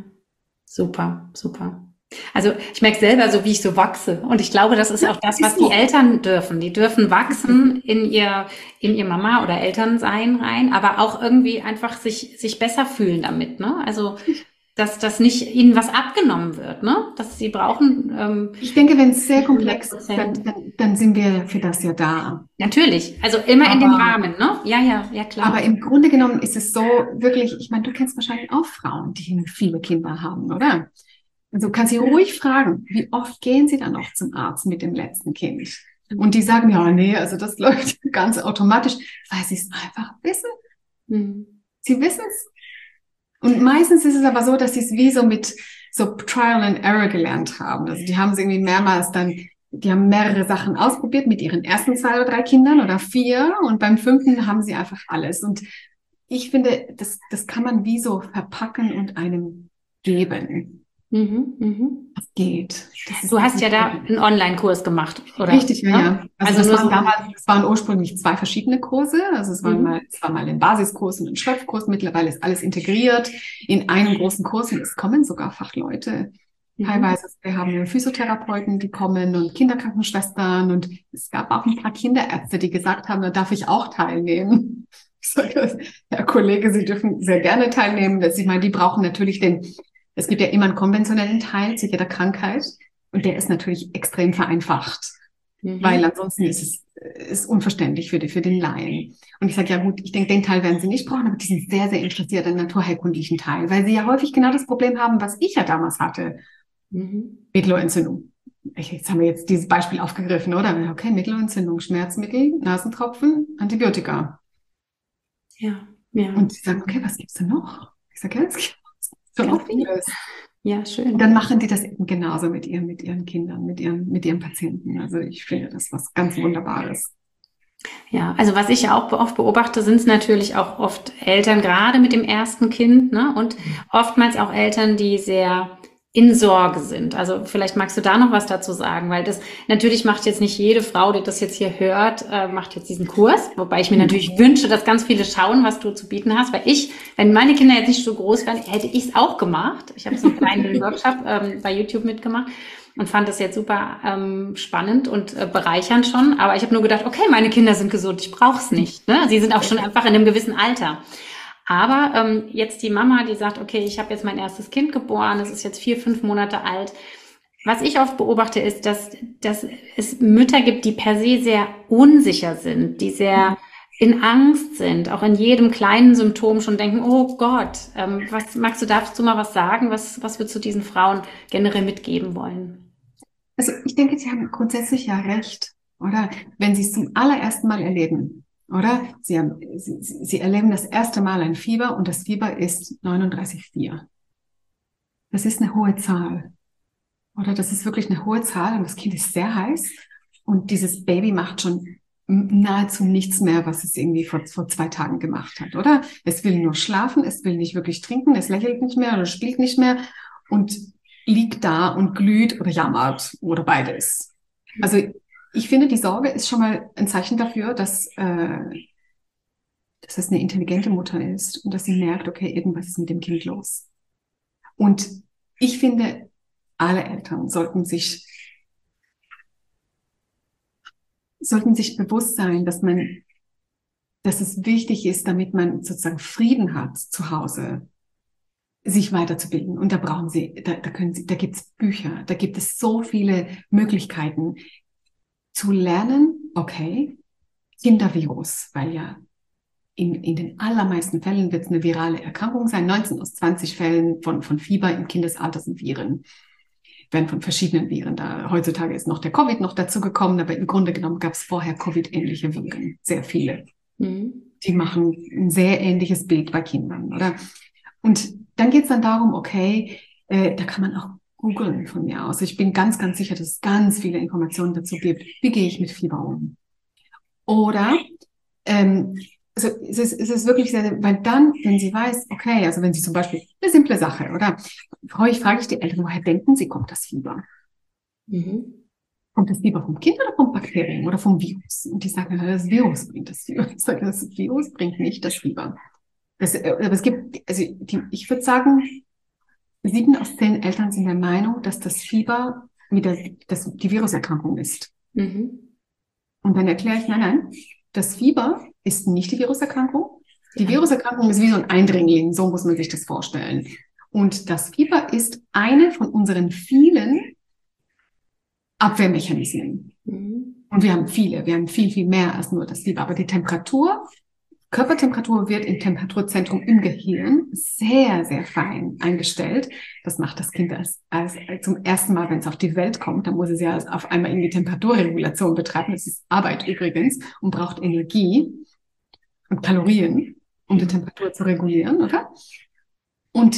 Super, super. Also ich merke selber so, wie ich so wachse. Und ich glaube, das ist ja, auch das, was die Eltern dürfen. Die dürfen wachsen in ihr, in ihr Mama- oder Elternsein rein, aber auch irgendwie einfach sich, sich besser fühlen damit, ne? Also, dass das nicht ihnen was abgenommen wird, ne? Dass sie brauchen. Ähm, ich denke, wenn es sehr komplex ist, dann, dann, dann sind wir für das ja da. Natürlich, also immer aber, in dem Rahmen, ne? Ja, ja, ja, klar. Aber im Grunde genommen ist es so wirklich, ich meine, du kennst wahrscheinlich auch Frauen, die viele Kinder haben, oder? Also kannst sie ruhig fragen, wie oft gehen sie dann auch zum Arzt mit dem letzten Kind? Und die sagen, ja, nee, also das läuft ganz automatisch, weil sie es einfach wissen. Mhm. Sie wissen es. Und meistens ist es aber so, dass sie es wie so mit so Trial and Error gelernt haben. Also die haben es irgendwie mehrmals dann, die haben mehrere Sachen ausprobiert mit ihren ersten zwei oder drei Kindern oder vier und beim fünften haben sie einfach alles. Und ich finde, das, das kann man wie so verpacken und einem geben. Mhm, mhm. Das geht. Das du hast ja da einen Online-Kurs gemacht, oder? Richtig, ja, ja. Also, also das, waren damals, das waren ursprünglich zwei verschiedene Kurse. Also es waren mhm. mal, es war mal ein Basiskurs und ein Schöpfkurs. Mittlerweile ist alles integriert in einem großen Kurs und es kommen sogar Fachleute. Mhm. Teilweise, wir haben Physiotherapeuten, die kommen und Kinderkrankenschwestern und es gab auch ein paar Kinderärzte, die gesagt haben, da darf ich auch teilnehmen. Ich sage, Herr Kollege, Sie dürfen sehr gerne teilnehmen. Ich meine, die brauchen natürlich den Es gibt ja immer einen konventionellen Teil zu jeder Krankheit und der ist natürlich extrem vereinfacht, mhm. weil ansonsten ist es ist unverständlich für, die, für den Laien. Und ich sage, ja gut, ich denke, den Teil werden sie nicht brauchen, aber die sind sehr, sehr interessiert an naturheilkundlichen Teil, weil sie ja häufig genau das Problem haben, was ich ja damals hatte. Mhm. Mittelohrentzündung. Jetzt haben wir jetzt dieses Beispiel aufgegriffen, oder? Okay, Mittelohrentzündung, Schmerzmittel, Nasentropfen, Antibiotika. Ja, ja. Und sie sagen, okay, was gibt's denn noch? Ich sage, ja, es gibt Ja, schön. Und dann machen die das eben genauso mit ihren, mit ihren Kindern, mit ihren, mit ihren Patienten. Also ich finde das was ganz Wunderbares. Ja, also was ich ja auch oft beobachte, sind es natürlich auch oft Eltern, gerade mit dem ersten Kind, ne? Und oftmals auch Eltern, die sehr in Sorge sind. Also vielleicht magst du da noch was dazu sagen, weil das natürlich macht jetzt nicht jede Frau, die das jetzt hier hört, äh, macht jetzt diesen Kurs, wobei ich mir natürlich wünsche, dass ganz viele schauen, was du zu bieten hast, weil ich, wenn meine Kinder jetzt nicht so groß wären, hätte ich es auch gemacht. Ich habe so einen kleinen Workshop ähm, bei YouTube mitgemacht und fand das jetzt super ähm, spannend und äh, bereichernd schon, aber ich habe nur gedacht, okay, meine Kinder sind gesund, ich brauche es nicht. Ne? Sie sind auch schon einfach in einem gewissen Alter. Aber ähm, jetzt die Mama, die sagt, okay, ich habe jetzt mein erstes Kind geboren, es ist jetzt vier, fünf Monate alt. Was ich oft beobachte, ist, dass, dass es Mütter gibt, die per se sehr unsicher sind, die sehr in Angst sind, auch in jedem kleinen Symptom schon denken, oh Gott, ähm, was magst du, darfst du mal was sagen? Was, was würdest du diesen Frauen generell mitgeben wollen? Also ich denke, sie haben grundsätzlich ja recht, oder? Wenn sie es zum allerersten Mal erleben. Oder? Sie, haben, sie, sie erleben das erste Mal ein Fieber und das Fieber ist neununddreißig Komma vier. Das ist eine hohe Zahl. Oder das ist wirklich eine hohe Zahl und das Kind ist sehr heiß und dieses Baby macht schon nahezu nichts mehr, was es irgendwie vor, vor zwei Tagen gemacht hat, oder? Es will nur schlafen, es will nicht wirklich trinken, es lächelt nicht mehr oder spielt nicht mehr und liegt da und glüht oder jammert oder beides. Also ich finde, die Sorge ist schon mal ein Zeichen dafür, dass, äh, dass es eine intelligente Mutter ist und dass sie merkt, okay, irgendwas ist mit dem Kind los. Und ich finde, alle Eltern sollten sich, sollten sich bewusst sein, dass man, dass es wichtig ist, damit man sozusagen Frieden hat zu Hause, sich weiterzubilden. Und da brauchen sie, da, da können sie, da gibt es Bücher, da gibt es so viele Möglichkeiten, zu lernen, okay, Kindervirus, weil ja in, in den allermeisten Fällen wird es eine virale Erkrankung sein. neunzehn aus zwanzig Fällen von, von Fieber im Kindesalter sind Viren. Werden von verschiedenen Viren da. Heutzutage ist noch der Covid noch dazu gekommen, aber im Grunde genommen gab es vorher Covid-ähnliche Viren. Sehr viele. Mhm. Die machen ein sehr ähnliches Bild bei Kindern, oder? Und dann geht es dann darum, okay, äh, da kann man auch googeln von mir aus. Ich bin ganz, ganz sicher, dass es ganz viele Informationen dazu gibt. Wie gehe ich mit Fieber um? Oder ähm, also es ist, es ist wirklich sehr, weil dann, wenn sie weiß, okay, also wenn sie zum Beispiel eine simple Sache, oder? Häufig frage ich die Eltern, woher denken sie, kommt das Fieber? Mhm. Kommt das Fieber vom Kind oder vom Bakterien oder vom Virus? Und die sagen, das Virus bringt das Fieber. Ich sage, das Virus bringt nicht das Fieber. Das, aber es gibt, also die, ich würde sagen, sieben aus zehn Eltern sind der Meinung, dass das Fieber wieder das, die Viruserkrankung ist. Mhm. Und dann erkläre ich, nein, nein, das Fieber ist nicht die Viruserkrankung. Die Viruserkrankung ist wie so ein Eindringling, so muss man sich das vorstellen. Und das Fieber ist eine von unseren vielen Abwehrmechanismen. Mhm. Und wir haben viele, wir haben viel, viel mehr als nur das Fieber. Aber die Temperatur, Körpertemperatur wird im Temperaturzentrum im Gehirn sehr, sehr fein eingestellt. Das macht das Kind als, als, als zum ersten Mal, wenn es auf die Welt kommt, dann muss es ja auf einmal irgendwie Temperaturregulation betreiben. Das ist Arbeit übrigens und braucht Energie und Kalorien, um die Temperatur zu regulieren, oder? Und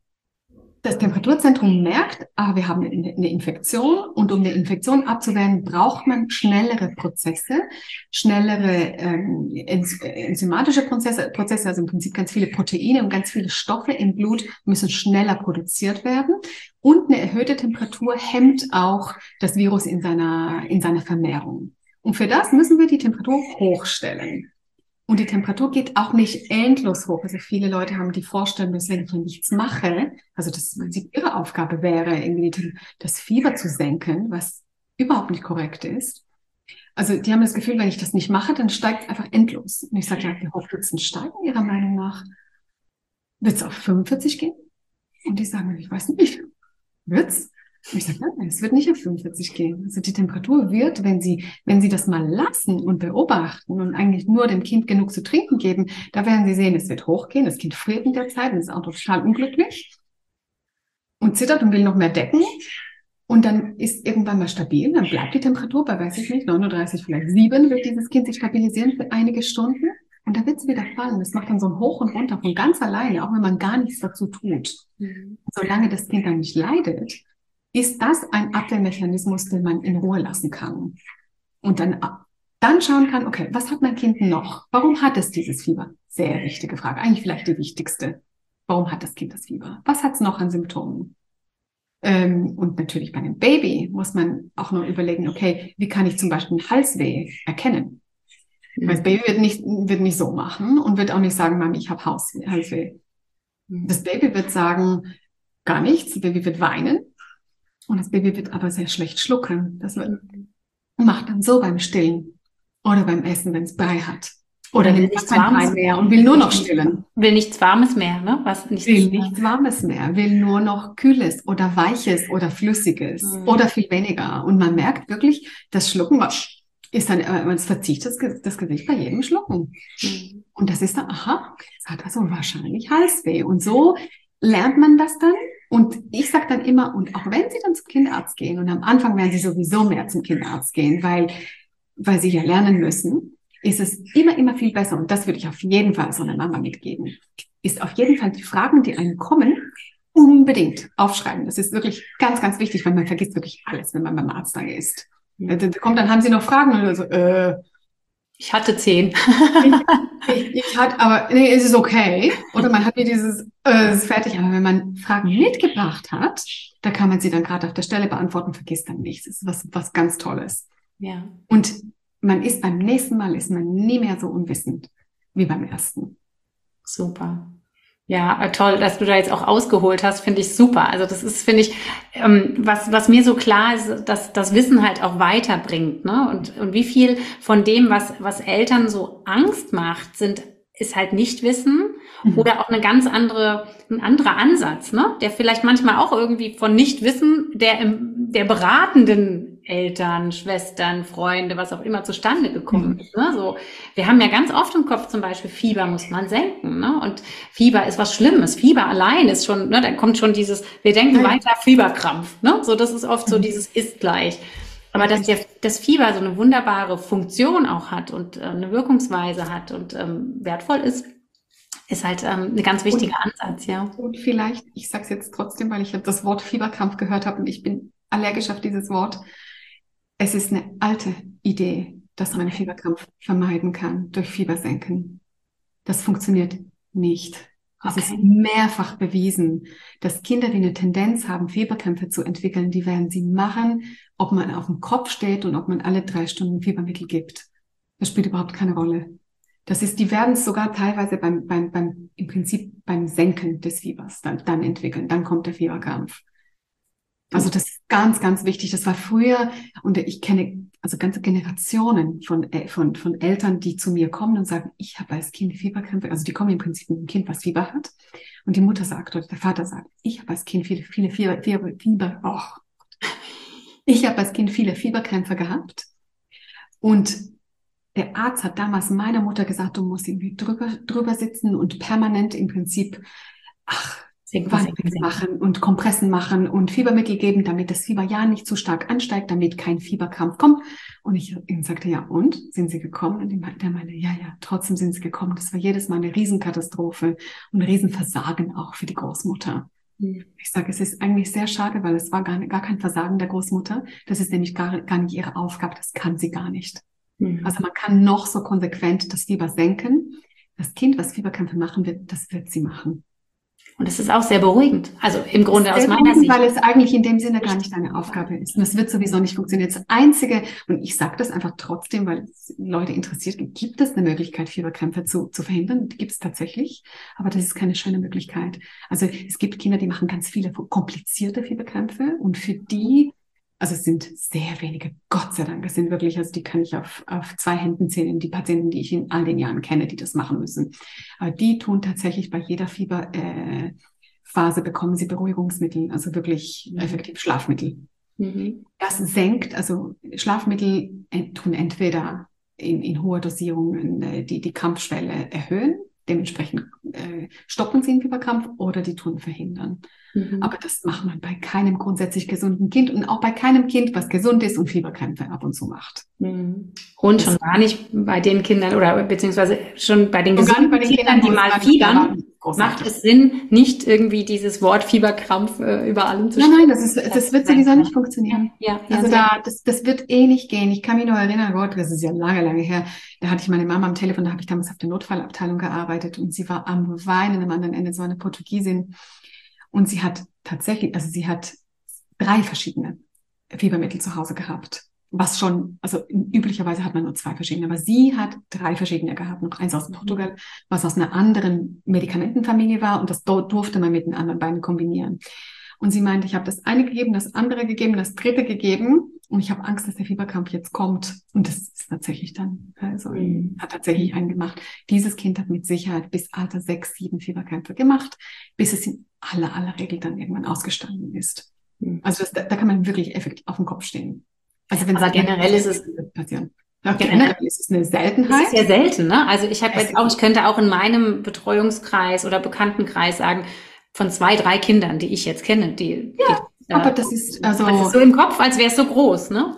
das Temperaturzentrum merkt, ah, wir haben eine Infektion, und um eine Infektion abzuwehren, braucht man schnellere Prozesse, schnellere ähm, enzymatische Prozesse, Prozesse, also im Prinzip ganz viele Proteine und ganz viele Stoffe im Blut müssen schneller produziert werden. Und eine erhöhte Temperatur hemmt auch das Virus in seiner, in seiner Vermehrung. Und für das müssen wir die Temperatur hochstellen. Und die Temperatur geht auch nicht endlos hoch. Also viele Leute haben die Vorstellung, dass wenn ich nichts mache, also das im Prinzip ihre Aufgabe wäre, irgendwie das Fieber zu senken, was überhaupt nicht korrekt ist. Also die haben das Gefühl, wenn ich das nicht mache, dann steigt es einfach endlos. Und ich sage, ja, wie hoch wird es denn steigen, Ihrer Meinung nach? Wird es auf fünfundvierzig gehen? Und die sagen, ich weiß nicht, wird's? Und ich sage, nein, es wird nicht auf fünfundvierzig gehen. Also die Temperatur wird, wenn Sie, wenn Sie das mal lassen und beobachten und eigentlich nur dem Kind genug zu trinken geben, da werden Sie sehen, es wird hochgehen. Das Kind friert in der Zeit und ist auch total unglücklich und zittert und will noch mehr decken. Und dann ist irgendwann mal stabil, dann bleibt die Temperatur bei, weiß ich nicht, neununddreißig, vielleicht sieben, wird dieses Kind sich stabilisieren für einige Stunden. Und da wird es wieder fallen. Das macht dann so ein Hoch und Runter von ganz alleine, auch wenn man gar nichts dazu tut. Mhm. Solange das Kind dann nicht leidet, ist das ein Abwehrmechanismus, den man in Ruhe lassen kann. Und dann, dann schauen kann, okay, was hat mein Kind noch? Warum hat es dieses Fieber? Sehr wichtige Frage, eigentlich vielleicht die wichtigste. Warum hat das Kind das Fieber? Was hat es noch an Symptomen? Ähm, und natürlich bei einem Baby muss man auch noch überlegen, okay, wie kann ich zum Beispiel Halsweh erkennen? Mhm. Weil das Baby wird nicht, wird nicht so machen und wird auch nicht sagen, Mami, ich habe Halsweh. Mhm. Das Baby wird sagen, gar nichts. Das Baby wird weinen. Und das Baby wird aber sehr schlecht schlucken. Das wird, macht dann so beim Stillen oder beim Essen, wenn es Brei hat. Oder will nichts Warmes mehr und will nur noch stillen. Will nichts Warmes mehr, ne? Was nichts will nichts Warmes mehr, will nur noch Kühles oder Weiches oder Flüssiges mhm. oder viel weniger. Und man merkt wirklich, das Schlucken ist dann, man verzieht das, das Gesicht bei jedem Schlucken. Mhm. Und das ist dann, aha, das hat also wahrscheinlich Halsweh. Und so lernt man das dann. Und ich sage dann immer, und auch wenn Sie dann zum Kinderarzt gehen, und am Anfang werden Sie sowieso mehr zum Kinderarzt gehen, weil, weil Sie ja lernen müssen, ist es immer, immer viel besser. Und das würde ich auf jeden Fall so einer Mama mitgeben. Ist auf jeden Fall die Fragen, die einem kommen, unbedingt aufschreiben. Das ist wirklich ganz, ganz wichtig, weil man vergisst wirklich alles, wenn man beim Arzt dann ist. Mhm. Da kommt, dann haben Sie noch Fragen und so, äh, ich hatte zehn. ich, ich, ich hatte, aber nee, es ist okay. Oder man hat mir dieses, äh, es ist fertig. Aber wenn man Fragen mitgebracht hat, da kann man sie dann gerade auf der Stelle beantworten, vergisst dann nichts. Das ist was, was ganz Tolles. Ja. Und man ist beim nächsten Mal ist man nie mehr so unwissend wie beim ersten. Super. Ja, toll, dass du da jetzt auch ausgeholt hast, finde ich super. Also das ist, finde ich, ähm, was was mir so klar ist, dass das Wissen halt auch weiterbringt, ne? Und und wie viel von dem, was was Eltern so Angst macht, sind ist halt Nichtwissen mhm. oder auch eine ganz andere ein anderer Ansatz, ne? Der vielleicht manchmal auch irgendwie von Nichtwissen der im der beratenden Eltern, Schwestern, Freunde, was auch immer zustande gekommen ist. Ne? So, wir haben ja ganz oft im Kopf zum Beispiel, Fieber muss man senken. Ne? Und Fieber ist was Schlimmes. Fieber allein ist schon, ne, da kommt schon dieses, wir denken ja. weiter, Fieberkrampf. Ne? So, das ist oft so dieses ist gleich. Aber dass der, das Fieber so eine wunderbare Funktion auch hat und äh, eine Wirkungsweise hat und ähm, wertvoll ist, ist halt ähm, ein ganz wichtiger und, Ansatz, ja. Und vielleicht, ich sage es jetzt trotzdem, weil ich das Wort Fieberkrampf gehört habe und ich bin allergisch auf dieses Wort. Es ist eine alte Idee, dass man Fieberkrampf vermeiden kann durch Fiebersenken. Das funktioniert nicht. Es Okay. ist mehrfach bewiesen, dass Kinder, die eine Tendenz haben, Fieberkrämpfe zu entwickeln, die werden sie machen, ob man auf dem Kopf steht und ob man alle drei Stunden Fiebermittel gibt. Das spielt überhaupt keine Rolle. Das ist, die werden es sogar teilweise beim, beim, beim, im Prinzip beim Senken des Fiebers dann, dann entwickeln. Dann kommt der Fieberkrampf. Also das ist ganz, ganz wichtig. Das war früher, und ich kenne also ganze Generationen von, von, von Eltern, die zu mir kommen und sagen, ich habe als Kind Fieberkrämpfe. Also die kommen im Prinzip mit einem Kind, was Fieber hat. Und die Mutter sagt oder der Vater sagt, ich habe als Kind viele, viele Fieber, Fieber, Fieber, oh. Ich habe als Kind viele Fieberkrämpfe gehabt. Und der Arzt hat damals meiner Mutter gesagt, du musst irgendwie drüber, drüber sitzen und permanent im Prinzip, ach, Wandel machen und Kompressen machen und Fiebermittel geben, damit das Fieber ja nicht zu stark ansteigt, damit kein Fieberkrampf kommt. Und ich ihm sagte, ja, und? Sind Sie gekommen? Und der meinte, ja, ja, trotzdem sind Sie gekommen. Das war jedes Mal eine Riesenkatastrophe und ein Riesenversagen auch für die Großmutter. Mhm. Ich sage, es ist eigentlich sehr schade, weil es war gar, gar kein Versagen der Großmutter. Das ist nämlich gar, gar nicht ihre Aufgabe. Das kann sie gar nicht. Mhm. Also man kann noch so konsequent das Fieber senken. Das Kind, was Fieberkrämpfe machen wird, das wird sie machen. Und es ist auch sehr beruhigend. Also im Grunde aus meiner Sicht. Weil es eigentlich in dem Sinne gar nicht deine Aufgabe ist. Und es wird sowieso nicht funktionieren. Das Einzige, und ich sage das einfach trotzdem, weil es Leute interessiert, gibt es eine Möglichkeit, Fieberkrämpfe zu, zu verhindern? Die gibt es tatsächlich. Aber das ist keine schöne Möglichkeit. Also es gibt Kinder, die machen ganz viele komplizierte Fieberkrämpfe. Und für die, also es sind sehr wenige, Gott sei Dank, es sind wirklich, also die kann ich auf, auf zwei Händen zählen, die Patienten, die ich in all den Jahren kenne, die das machen müssen. Aber die tun tatsächlich bei jeder Fieberphase, äh, bekommen sie Beruhigungsmittel, also wirklich mhm. effektiv Schlafmittel. Mhm. Das senkt, also Schlafmittel tun entweder in, in hoher Dosierung äh, die, die Krampfschwelle erhöhen, dementsprechend äh, stoppen sie den Fieberkrampf, oder die tun verhindern. Mhm. Aber das macht man bei keinem grundsätzlich gesunden Kind und auch bei keinem Kind, was gesund ist und Fieberkrämpfe ab und zu macht. Mhm. Und schon gar nicht bei den Kindern oder beziehungsweise schon bei den gesunden bei den Kindern, Kindern, die mal fiebern, macht es Sinn, nicht irgendwie dieses Wort Fieberkrampf äh, über allem zu stellen. Nein, nein, das, ist, das wird sowieso nicht funktionieren. Ja, ja, also da, das, das wird eh nicht gehen. Ich kann mich nur erinnern, Gott, das ist ja lange, lange her, da hatte ich meine Mama am Telefon, da habe ich damals auf der Notfallabteilung gearbeitet und sie war am Weinen am anderen Ende, so eine Portugiesin. Und sie hat tatsächlich, also sie hat drei verschiedene Fiebermittel zu Hause gehabt. Was schon, also üblicherweise hat man nur zwei verschiedene, aber sie hat drei verschiedene gehabt. Noch eins aus Portugal, was aus einer anderen Medikamentenfamilie war, und das durfte man mit den anderen beiden kombinieren. Und sie meinte, ich habe das eine gegeben, das andere gegeben, das dritte gegeben, und ich habe Angst, dass der Fieberkrampf jetzt kommt. Und das ist tatsächlich dann, also mhm. hat tatsächlich einen gemacht. Dieses Kind hat mit Sicherheit bis Alter sechs, sieben Fieberkrämpfe gemacht, bis es in aller, aller Regel dann irgendwann ausgestanden ist. Mhm. Also das, da, da kann man wirklich effektiv auf dem Kopf stehen. Also wenn aber generell ist es passieren. Ja, generell ist es eine Seltenheit. Es ist ja selten, ne? Also ich habe jetzt auch, ich könnte auch in meinem Betreuungskreis oder Bekanntenkreis sagen, von zwei, drei Kindern, die ich jetzt kenne, die, ja, die aber das ist also das ist so im Kopf, als wäre es so groß, ne?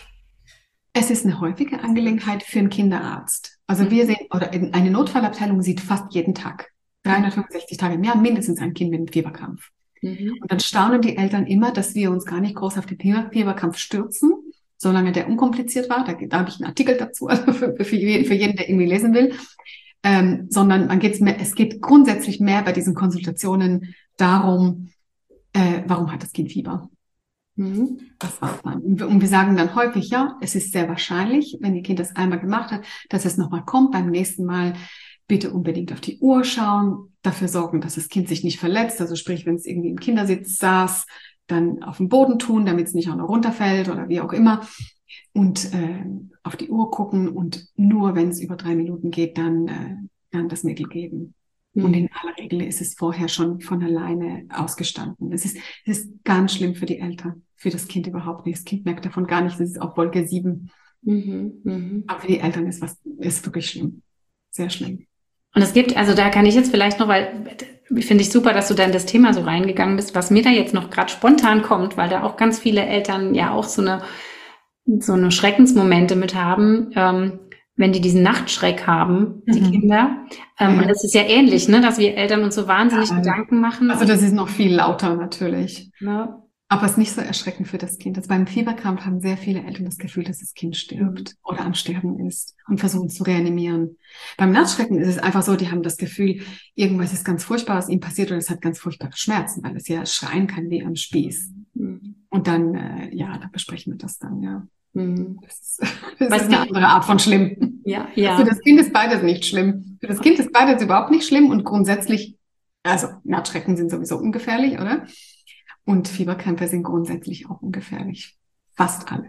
Es ist eine häufige Angelegenheit für einen Kinderarzt. Also mhm. wir sehen, oder eine Notfallabteilung sieht fast jeden Tag, dreihundertfünfundsechzig Tage im Jahr, mindestens ein Kind mit einem Fieberkrampf. Mhm. Und dann staunen die Eltern immer, dass wir uns gar nicht groß auf den Fieberkrampf stürzen, solange der unkompliziert war. Da, da habe ich einen Artikel dazu, also für, für, für jeden, der irgendwie lesen will. Ähm, sondern man geht's mehr, es geht grundsätzlich mehr bei diesen Konsultationen darum, äh, warum hat das Kind Fieber? Mhm. Das war's dann. Und wir, und wir sagen dann häufig, ja, es ist sehr wahrscheinlich, wenn Ihr Kind das einmal gemacht hat, dass es nochmal kommt. Beim nächsten Mal bitte unbedingt auf die Uhr schauen, dafür sorgen, dass das Kind sich nicht verletzt. Also sprich, wenn es irgendwie im Kindersitz saß, dann auf den Boden tun, damit es nicht auch noch runterfällt oder wie auch immer. Und äh, auf die Uhr gucken und nur, wenn es über drei Minuten geht, dann, äh, dann das Mittel geben. Mhm. Und in aller Regel ist es vorher schon von alleine ausgestanden. Es ist, es ist ganz schlimm für die Eltern, für das Kind überhaupt nicht. Das Kind merkt davon gar nicht, das ist auf Wolke sieben. Mhm. Mhm. Aber für die Eltern ist was, ist wirklich schlimm. Sehr schlimm. Und es gibt, also da kann ich jetzt vielleicht noch, weil finde ich super, dass du da in das Thema so reingegangen bist, was mir da jetzt noch gerade spontan kommt, weil da auch ganz viele Eltern ja auch so eine so eine Schreckensmomente mit haben, ähm, wenn die diesen Nachtschreck haben, die mhm. Kinder. Ähm, ja. Und das ist ja ähnlich, ne, dass wir Eltern uns so wahnsinnig ja, Gedanken machen. Also das ist noch viel lauter natürlich. Ne? Aber es ist nicht so erschreckend für das Kind. Also beim Fieberkrampf haben sehr viele Eltern das Gefühl, dass das Kind stirbt oder am Sterben ist und versuchen zu reanimieren. Beim Nachtschrecken ist es einfach so, die haben das Gefühl, irgendwas ist ganz furchtbar, was ihnen passiert und es hat ganz furchtbare Schmerzen, weil es ja schreien kann wie am Spieß. Mhm. Und dann, äh, ja, da besprechen wir das dann, ja. Mhm. Das ist, das ist eine andere Art von schlimm. Ja, ja. Für das Kind ist beides nicht schlimm. Für das Kind ist beides überhaupt nicht schlimm und grundsätzlich, also Nachtschrecken sind sowieso ungefährlich, oder? Und Fieberkrämpfe sind grundsätzlich auch ungefährlich. Fast alle.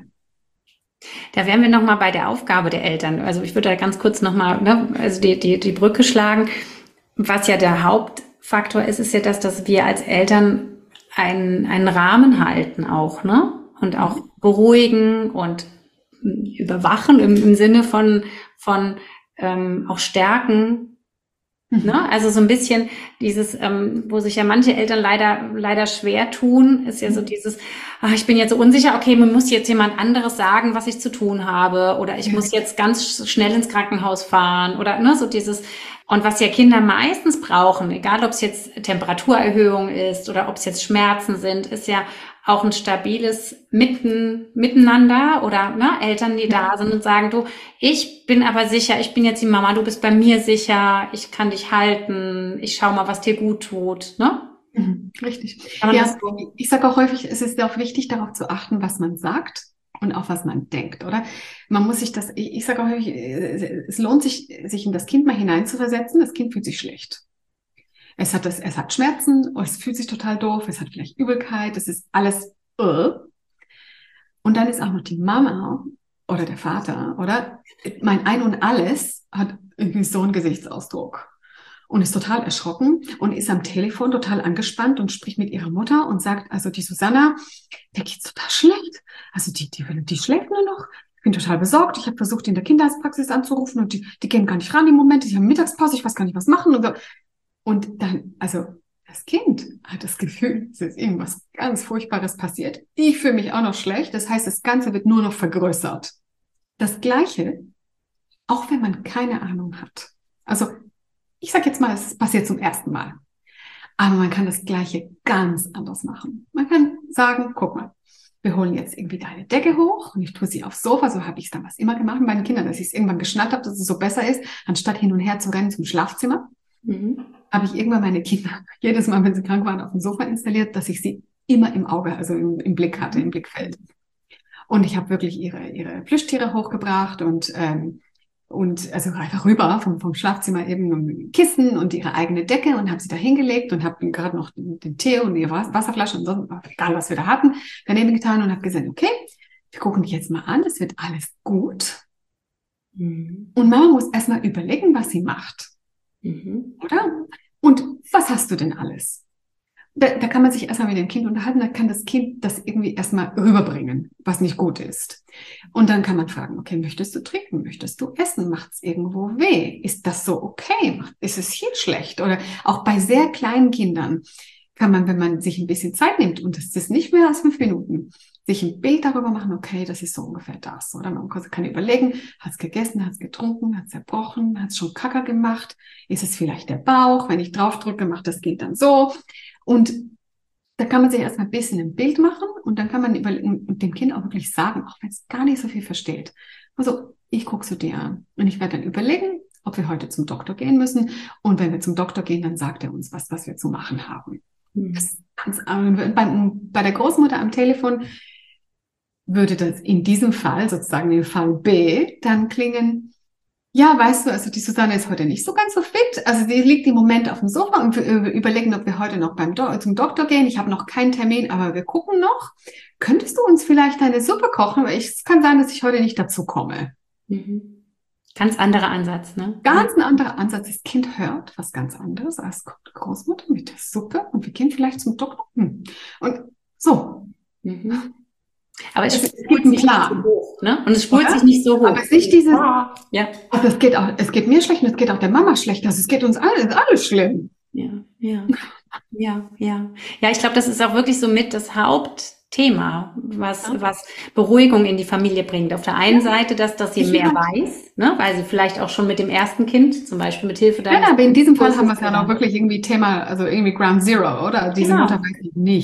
Da wären wir nochmal bei der Aufgabe der Eltern. Also ich würde da ganz kurz nochmal, ne, also die, die, die Brücke schlagen. Was ja der Hauptfaktor ist, ist ja das, dass wir als Eltern einen, einen Rahmen halten auch, ne? Und auch beruhigen und überwachen im, im Sinne von, von ähm, auch stärken. Ne? Also so ein bisschen dieses, ähm, wo sich ja manche Eltern leider leider schwer tun, ist ja so dieses, ach, ich bin jetzt so unsicher, okay, mir muss jetzt jemand anderes sagen, was ich zu tun habe, oder ich muss jetzt ganz schnell ins Krankenhaus fahren, oder ne, so dieses. Und was ja Kinder meistens brauchen, egal ob es jetzt Temperaturerhöhung ist oder ob es jetzt Schmerzen sind, ist ja auch ein stabiles Mitten, Miteinander oder ne, Eltern, die da sind und sagen, du, ich bin aber sicher, ich bin jetzt die Mama, du bist bei mir sicher, ich kann dich halten, ich schau mal, was dir gut tut, ne? Mhm, richtig. Ja, so, ich sage auch häufig, es ist auch wichtig, darauf zu achten, was man sagt und auf was man denkt, oder? Man muss sich das, ich, ich sage auch häufig, es lohnt sich, sich in das Kind mal hineinzuversetzen, das Kind fühlt sich schlecht. Es hat das, es hat Schmerzen, es fühlt sich total doof, es hat vielleicht Übelkeit, es ist alles, uh. Und dann ist auch noch die Mama oder der Vater, oder? Mein Ein und Alles hat irgendwie so einen Gesichtsausdruck und ist total erschrocken und ist am Telefon total angespannt und spricht mit ihrer Mutter und sagt, also die Susanna, der geht's total schlecht. Also die, die, die schläft nur noch. Ich bin total besorgt. Ich habe versucht, die in der Kinderarztpraxis anzurufen und die, die gehen gar nicht ran im Moment. Die haben Mittagspause, ich weiß gar nicht, was machen. Und so. Und dann, also das Kind hat das Gefühl, es ist irgendwas ganz Furchtbares passiert. Ich fühle mich auch noch schlecht. Das heißt, das Ganze wird nur noch vergrößert. Das Gleiche, auch wenn man keine Ahnung hat. Also ich sage jetzt mal, es passiert zum ersten Mal. Aber man kann das Gleiche ganz anders machen. Man kann sagen, guck mal, wir holen jetzt irgendwie deine Decke hoch und ich tue sie aufs Sofa. So habe ich es damals immer gemacht mit meinen Kindern, dass ich es irgendwann geschnallt habe, dass es so besser ist, anstatt hin und her zu rennen zum Schlafzimmer. Mhm. Habe ich irgendwann meine Kinder jedes Mal, wenn sie krank waren, auf dem Sofa installiert, dass ich sie immer im Auge, also im, im Blick hatte, im Blickfeld. Und ich habe wirklich ihre ihre Plüschtiere hochgebracht und ähm, und also einfach rüber vom vom Schlafzimmer eben um Kissen und ihre eigene Decke und habe sie da hingelegt und habe gerade noch den, den Tee und ihre Wasserflasche und so, egal was wir da hatten, daneben getan und habe gesagt, okay, wir gucken dich jetzt mal an, es wird alles gut. Mhm. Und Mama muss erstmal überlegen, was sie macht. Mhm. Oder? Und was hast du denn alles? Da, da kann man sich erstmal mit dem Kind unterhalten, da kann das Kind das irgendwie erstmal rüberbringen, was nicht gut ist. Und dann kann man fragen, okay, möchtest du trinken? Möchtest du essen? Macht es irgendwo weh? Ist das so okay? Ist es hier schlecht? Oder auch bei sehr kleinen Kindern kann man, wenn man sich ein bisschen Zeit nimmt, und das ist nicht mehr als fünf Minuten, sich ein Bild darüber machen, okay, das ist so ungefähr das. Oder man kann überlegen, hat es gegessen, hat es getrunken, hat es zerbrochen, hat es schon Kacker gemacht? Ist es vielleicht der Bauch? Wenn ich draufdrücke, macht das Kind dann so. Und da kann man sich erstmal ein bisschen ein Bild machen und dann kann man überlegen, und dem Kind auch wirklich sagen, auch wenn es gar nicht so viel versteht. Also, ich gucke zu dir an und ich werde dann überlegen, ob wir heute zum Doktor gehen müssen. Und wenn wir zum Doktor gehen, dann sagt er uns was, was wir zu machen haben. Mhm. Das ist ganz, bei, bei der Großmutter am Telefon würde das in diesem Fall, sozusagen in Fall B, dann klingen, ja, weißt du, also die Susanne ist heute nicht so ganz so fit. Also die liegt im Moment auf dem Sofa und wir überlegen, ob wir heute noch beim Do- zum Doktor gehen. Ich habe noch keinen Termin, aber wir gucken noch. Könntest du uns vielleicht eine Suppe kochen? Weil ich, es kann sein, dass ich heute nicht dazu komme. Mhm. Ganz anderer Ansatz, ne? Ganz ein anderer Ansatz. Das Kind hört was ganz anderes als Großmutter mit der Suppe und wir gehen vielleicht zum Doktor. Hm. Und so. Mhm. Aber es, es spult sich klar. nicht so hoch, ne? Und es spult ja? sich nicht so hoch. Aber es ist nicht dieses, ah, ja. Also es geht auch, es geht mir schlecht und es geht auch der Mama schlecht. Also es geht uns alle, ist alles schlimm. Ja, ja, ja, ja. Ja, ich glaube, das ist auch wirklich so mit das Hauptthema, was, ja. was Beruhigung in die Familie bringt. Auf der einen ja. Seite, dass, dass sie ich mehr weiß, ne? Weil sie vielleicht auch schon mit dem ersten Kind, zum Beispiel mit Hilfe deines... Ja, aber in diesem Fall haben wir es ja noch wirklich irgendwie Thema, also irgendwie Ground Zero, oder? Diese genau. Mutter weiß nichts.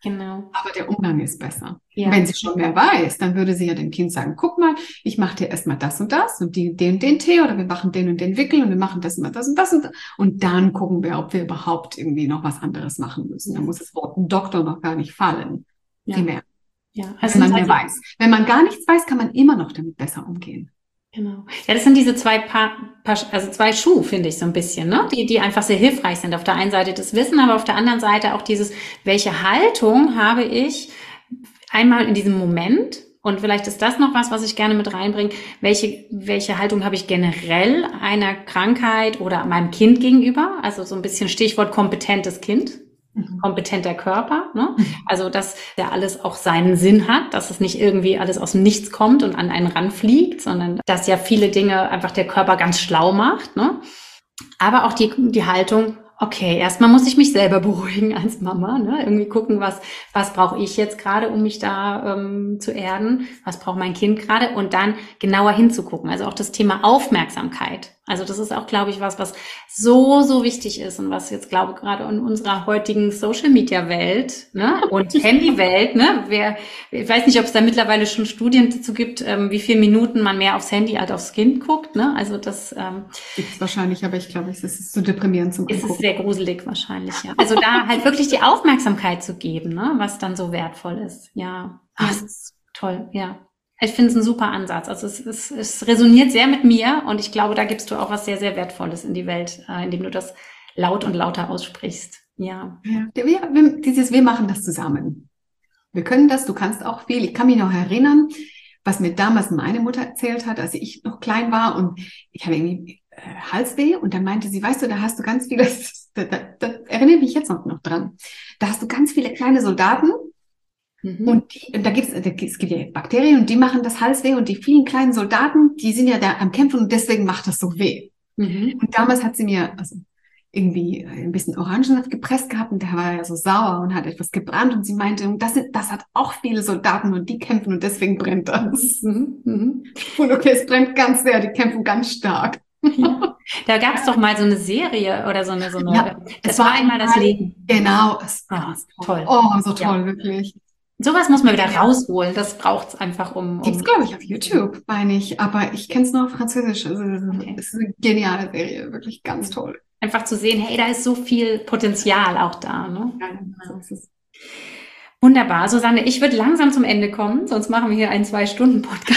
Genau. Aber der Umgang ist besser. Ja. Wenn sie schon mehr weiß, dann würde sie ja dem Kind sagen, guck mal, ich mache dir erstmal das und das und die, den und den Tee oder wir machen den und den Wickel und wir machen das und das und das und das. Und dann gucken wir, ob wir überhaupt irgendwie noch was anderes machen müssen. Ja. Da muss das Wort Doktor noch gar nicht fallen. Ja. Primär. Ja. Also wenn man also, mehr weiß. Wenn man gar nichts weiß, kann man immer noch damit besser umgehen. Genau. Ja, das sind diese zwei Paar, Paar also zwei Schuhe, finde ich so ein bisschen, ne? Die, die einfach sehr hilfreich sind. Auf der einen Seite das Wissen, aber auf der anderen Seite auch dieses, welche Haltung habe ich einmal in diesem Moment? Und vielleicht ist das noch was, was ich gerne mit reinbringe. Welche, welche Haltung habe ich generell einer Krankheit oder meinem Kind gegenüber? Also so ein bisschen Stichwort kompetentes Kind. Kompetenter Körper, ne? Also, dass der alles auch seinen Sinn hat, dass es nicht irgendwie alles aus dem Nichts kommt und an einen ranfliegt, sondern dass ja viele Dinge einfach der Körper ganz schlau macht, ne? Aber auch die, die Haltung, okay, erstmal muss ich mich selber beruhigen als Mama, ne? Irgendwie gucken, was, was brauche ich jetzt gerade, um mich da ähm, zu erden? Was braucht mein Kind gerade? Und dann genauer hinzugucken. Also auch das Thema Aufmerksamkeit. Also das ist auch, glaube ich, was, was so, so wichtig ist und was jetzt, glaube ich, gerade in unserer heutigen Social-Media-Welt, ne, und Handy-Welt, ne, wer, ich weiß nicht, ob es da mittlerweile schon Studien dazu gibt, ähm, wie viele Minuten man mehr aufs Handy als aufs Kind guckt, ne, also das ähm, gibt es wahrscheinlich, aber ich glaube, es ist zu deprimierend zum Angucken. Es ist sehr gruselig wahrscheinlich, ja. Also da halt wirklich die Aufmerksamkeit zu geben, ne, was dann so wertvoll ist, ja. Ach, das ist toll, ja. Ich finde es ein super Ansatz. Also es, es, es resoniert sehr mit mir und ich glaube, da gibst du auch was sehr, sehr Wertvolles in die Welt, äh, indem du das laut und lauter aussprichst. Ja. Ja, wir, wir, dieses, wir machen das zusammen. Wir können das, du kannst auch viel. Ich kann mich noch erinnern, was mir damals meine Mutter erzählt hat, als ich noch klein war und ich hatte irgendwie äh, Halsweh und dann meinte sie, weißt du, da hast du ganz viele, da, da, da erinnere mich jetzt noch, noch dran, da hast du ganz viele kleine Soldaten. Mhm. Und, die, und da gibt's, da gibt's, es gibt ja Bakterien und die machen das Halsweh und die vielen kleinen Soldaten, die sind ja da am Kämpfen und deswegen macht das so weh. Mhm. Und damals hat sie mir also irgendwie ein bisschen Orangensaft gepresst gehabt und der war ja so sauer und hat etwas gebrannt und sie meinte, das, sind, das hat auch viele Soldaten und die kämpfen und deswegen brennt das. Mhm. Mhm. Und okay, es brennt ganz sehr, die kämpfen ganz stark. Ja. Da gab es doch mal so eine Serie oder so eine, so eine, ja, es war einmal das Leben. Genau, es ah, toll. Oh, so toll, ja. Wirklich. Sowas muss man wieder ja. rausholen. Das braucht es einfach, um... um Gibt's, glaube ich, auf YouTube, meine ich. Aber ich kenne es nur auf Französisch. Also okay. Es ist eine geniale Serie. Wirklich ganz toll. Einfach zu sehen, hey, da ist so viel Potenzial auch da. Ne? Ja, so ist es. Wunderbar. Susanne, ich würde langsam zum Ende kommen, sonst machen wir hier einen Zwei-Stunden-Podcast.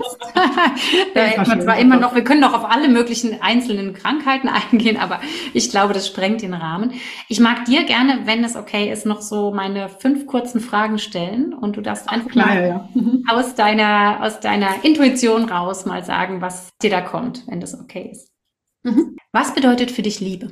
Da hätten wir zwar immer noch, wir können noch auf alle möglichen einzelnen Krankheiten eingehen, aber ich glaube, das sprengt den Rahmen. Ich mag dir gerne, wenn es okay ist, noch so meine fünf kurzen Fragen stellen und du darfst einfach Klar, mal ja. aus deiner, aus deiner Intuition raus mal sagen, was dir da kommt, wenn das okay ist. Mhm. Was bedeutet für dich Liebe?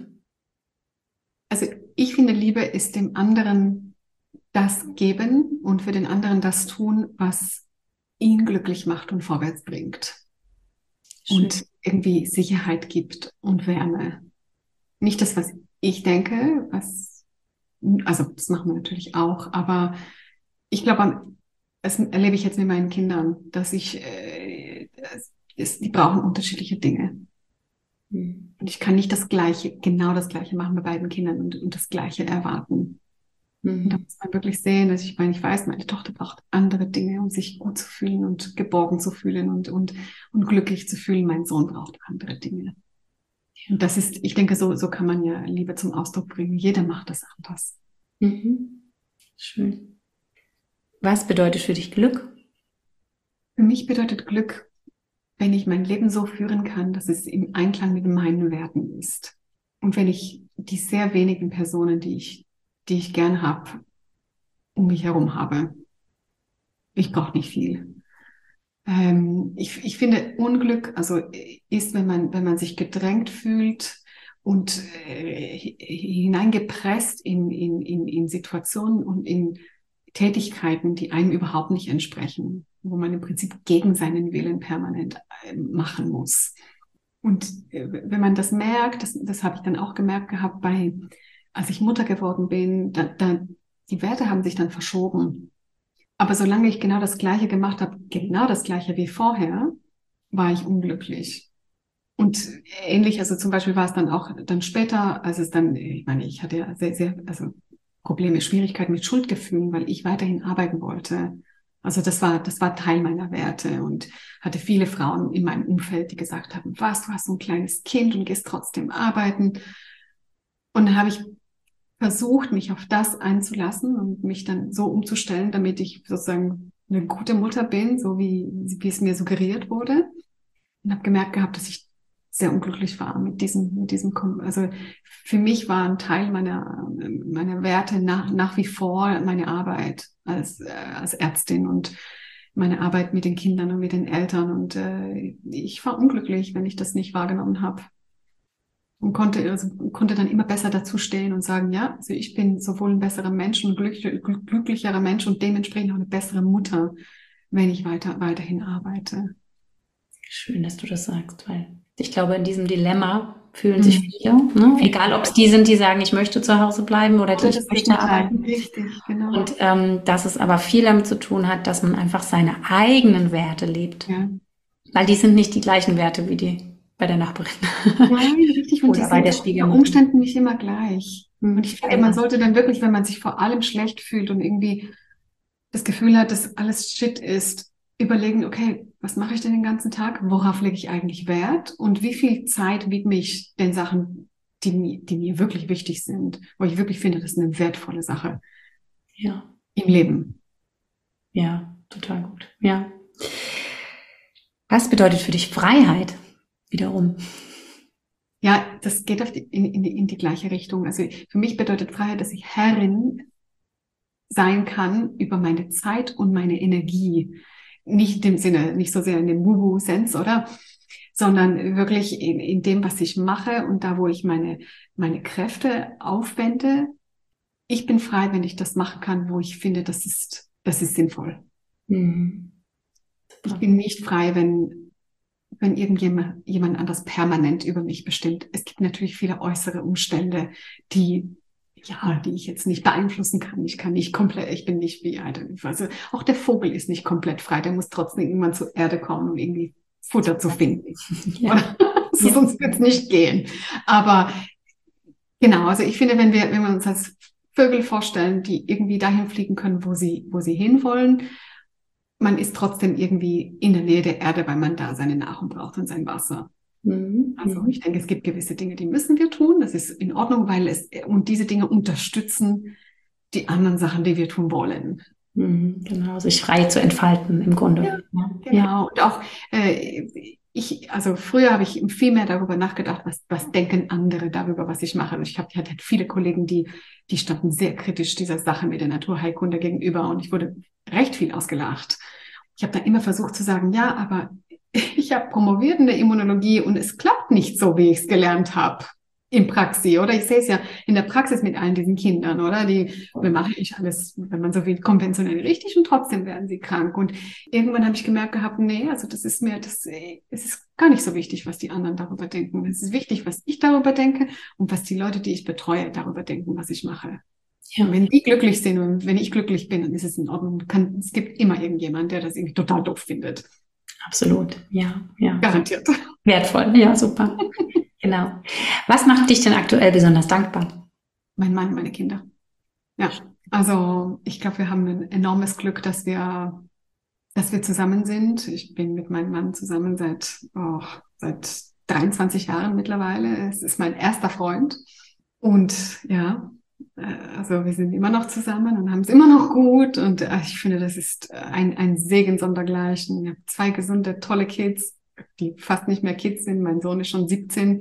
Also ich finde, Liebe ist dem anderen das geben und für den anderen das tun, was ihn glücklich macht und vorwärts bringt. Schön. Und irgendwie Sicherheit gibt und Wärme. Nicht das, was ich denke, was, also das machen wir natürlich auch, aber ich glaube, das erlebe ich jetzt mit meinen Kindern, dass ich, äh, es, die brauchen unterschiedliche Dinge. Mhm. Und ich kann nicht das Gleiche, genau das Gleiche machen bei beiden Kindern und, und das Gleiche erwarten. Und da muss man wirklich sehen, dass ich meine, ich weiß, meine Tochter braucht andere Dinge, um sich gut zu fühlen und geborgen zu fühlen und, und, und glücklich zu fühlen. Mein Sohn braucht andere Dinge. Und das ist, ich denke, so, so kann man ja Liebe zum Ausdruck bringen. Jeder macht das anders. Mhm. Schön. Was bedeutet für dich Glück? Für mich bedeutet Glück, wenn ich mein Leben so führen kann, dass es im Einklang mit meinen Werten ist. Und wenn ich die sehr wenigen Personen, die ich die ich gern habe, um mich herum habe. Ich brauche nicht viel. Ähm, ich, ich finde, Unglück, also ist, wenn man, wenn man sich gedrängt fühlt und äh, hineingepresst in, in, in, in Situationen und in Tätigkeiten, die einem überhaupt nicht entsprechen, wo man im Prinzip gegen seinen Willen permanent äh, machen muss. Und äh, wenn man das merkt, das, das habe ich dann auch gemerkt gehabt bei als ich Mutter geworden bin, da, da, die Werte haben sich dann verschoben. Aber solange ich genau das Gleiche gemacht habe, genau das Gleiche wie vorher, war ich unglücklich. Und ähnlich, also zum Beispiel war es dann auch dann später, als es dann, ich meine, ich hatte ja sehr, sehr, also Probleme, Schwierigkeiten mit Schuldgefühlen, weil ich weiterhin arbeiten wollte. Also das war, das war Teil meiner Werte und hatte viele Frauen in meinem Umfeld, die gesagt haben, was, du hast so ein kleines Kind und gehst trotzdem arbeiten. Und dann habe ich versucht, mich auf das einzulassen und mich dann so umzustellen, damit ich sozusagen eine gute Mutter bin, so wie, wie es mir suggeriert wurde. Und habe gemerkt gehabt, dass ich sehr unglücklich war mit diesem, mit diesem, also für mich war ein Teil meiner, meiner Werte nach, nach wie vor meine Arbeit als, äh, als Ärztin und meine Arbeit mit den Kindern und mit den Eltern. Und äh, ich war unglücklich, wenn ich das nicht wahrgenommen habe. Und konnte, also, konnte dann immer besser dazu stehen und sagen, ja, also ich bin sowohl ein besserer Mensch und glücklich, glücklicherer Mensch und dementsprechend auch eine bessere Mutter, wenn ich weiter, weiterhin arbeite. Schön, dass du das sagst, weil ich glaube, in diesem Dilemma fühlen sich viele, ne? Egal ob es die sind, die sagen, ich möchte zu Hause bleiben oder die, ich möchte arbeiten. Richtig, genau. Und ähm, dass es aber viel damit zu tun hat, dass man einfach seine eigenen Werte lebt. Ja. Weil die sind nicht die gleichen Werte wie die bei der Nachbarin. Nein, richtig. Und oder die bei der sind unter Umständen nicht immer gleich. Und ich finde, man sollte dann wirklich, wenn man sich vor allem schlecht fühlt und irgendwie das Gefühl hat, dass alles Shit ist, überlegen, okay, was mache ich denn den ganzen Tag? Worauf lege ich eigentlich Wert? Und wie viel Zeit widme ich den Sachen, die, die mir wirklich wichtig sind? Wo ich wirklich finde, das ist eine wertvolle Sache. Ja. Im Leben. Ja, total gut. Ja. Was bedeutet für dich Freiheit wiederum? Ja, das geht auf die, in, in, die, in die gleiche Richtung. Also für mich bedeutet Freiheit, dass ich Herrin sein kann über meine Zeit und meine Energie. Nicht in dem Sinne, nicht so sehr in dem Wuhu-Sense, oder? Sondern wirklich in, in dem, was ich mache und da, wo ich meine, meine Kräfte aufwende. Ich bin frei, wenn ich das machen kann, wo ich finde, das ist, das ist sinnvoll. Mhm. Ich bin nicht frei, wenn, wenn irgendjemand, jemand anders permanent über mich bestimmt. Es gibt natürlich viele äußere Umstände, die ja, die ich jetzt nicht beeinflussen kann. Ich kann nicht komplett, ich bin nicht wie, also auch der Vogel ist nicht komplett frei. Der muss trotzdem irgendwann zur Erde kommen, um irgendwie Futter zu finden. Ja. so, ja. Sonst wird es nicht gehen. Aber genau, also ich finde, wenn wir, wenn wir uns als Vögel vorstellen, die irgendwie dahin fliegen können, wo sie, wo sie hinwollen, man ist trotzdem irgendwie in der Nähe der Erde, weil man da seine Nahrung braucht und sein Wasser. Also ich denke, es gibt gewisse Dinge, die müssen wir tun. Das ist in Ordnung, weil es und diese Dinge unterstützen die anderen Sachen, die wir tun wollen. Mhm, genau, sich frei zu entfalten im Grunde. Ja, ja. Genau. Und auch äh, ich, also früher habe ich viel mehr darüber nachgedacht, was, was denken andere darüber, was ich mache. Also ich habe, ich hatte viele Kollegen, die, die standen sehr kritisch dieser Sache mit der Naturheilkunde gegenüber und ich wurde recht viel ausgelacht. Ich habe dann immer versucht zu sagen, ja, aber ich habe promoviert in der Immunologie und es klappt nicht so, wie ich es gelernt habe in Praxis, oder? Ich sehe es ja in der Praxis mit allen diesen Kindern, oder? Die, wir machen nicht alles, wenn man so will, konventionell richtig und trotzdem werden sie krank. Und irgendwann habe ich gemerkt gehabt, nee, also das ist mir, das, es ist gar nicht so wichtig, was die anderen darüber denken. Es ist wichtig, was ich darüber denke und was die Leute, die ich betreue, darüber denken, was ich mache. Ja. Und wenn die glücklich sind und wenn ich glücklich bin, dann ist es in Ordnung. Kann, es gibt immer irgendjemand, der das irgendwie total doof findet. Absolut, ja, ja. Garantiert. Wertvoll, ja, super. Genau. Was macht dich denn aktuell besonders dankbar? Mein Mann, meine Kinder. Ja, also ich glaube, wir haben ein enormes Glück, dass wir, dass wir zusammen sind. Ich bin mit meinem Mann zusammen seit, oh, seit dreiundzwanzig Jahren mittlerweile. Es ist mein erster Freund. Und ja, also wir sind immer noch zusammen und haben es immer noch gut und äh, ich finde, das ist ein, ein Segen sondergleichen. Ich habe zwei gesunde, tolle Kids, die fast nicht mehr Kids sind. Mein Sohn ist schon siebzehn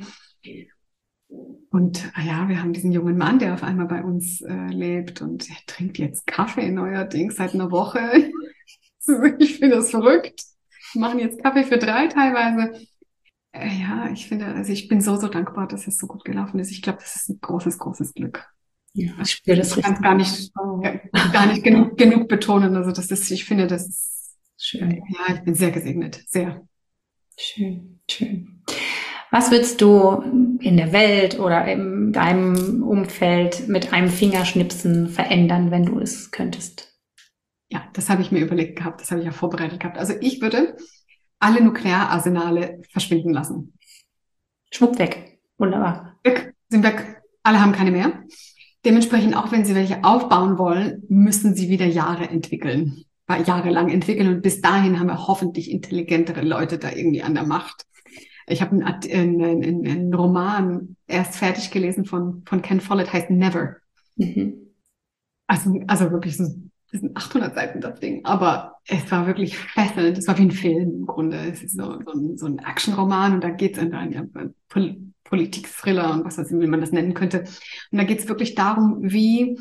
und äh, ja, wir haben diesen jungen Mann, der auf einmal bei uns äh, lebt und er trinkt jetzt Kaffee neuerdings seit einer Woche. Ich finde das verrückt. Wir machen jetzt Kaffee für drei teilweise. Äh, ja, ich finde, also ich bin so, so dankbar, dass es so gut gelaufen ist. Ich glaube, das ist ein großes, großes Glück. Ja, ich spüre das richtig. Ich kann gar nicht, gar nicht genug, genug betonen. Also das ist, ich finde, das ist schön. Ja, ich bin sehr gesegnet, sehr. Schön, schön. Was würdest du in der Welt oder in deinem Umfeld mit einem Fingerschnipsen verändern, wenn du es könntest? Ja, das habe ich mir überlegt gehabt, das habe ich ja vorbereitet gehabt. Also ich würde alle Nukleararsenale verschwinden lassen. Schwupp weg. Wunderbar. Weg, sind weg. Alle haben keine mehr. dementsprechend, auch wenn sie welche aufbauen wollen, müssen sie wieder Jahre entwickeln, jahrelang entwickeln. Und bis dahin haben wir hoffentlich intelligentere Leute da irgendwie an der Macht. Ich habe einen, einen, einen Roman erst fertig gelesen von, von Ken Follett, heißt Never. Mhm. Also, also wirklich, so, das sind achthundert Seiten, das Ding. Aber es war wirklich fesselnd. Es war wie ein Film im Grunde. Es ist so, so ein, so ein Actionroman und da geht es in einen Pol- Politik-Thriller und was weiß ich, wie man das nennen könnte. Und da geht es wirklich darum, wie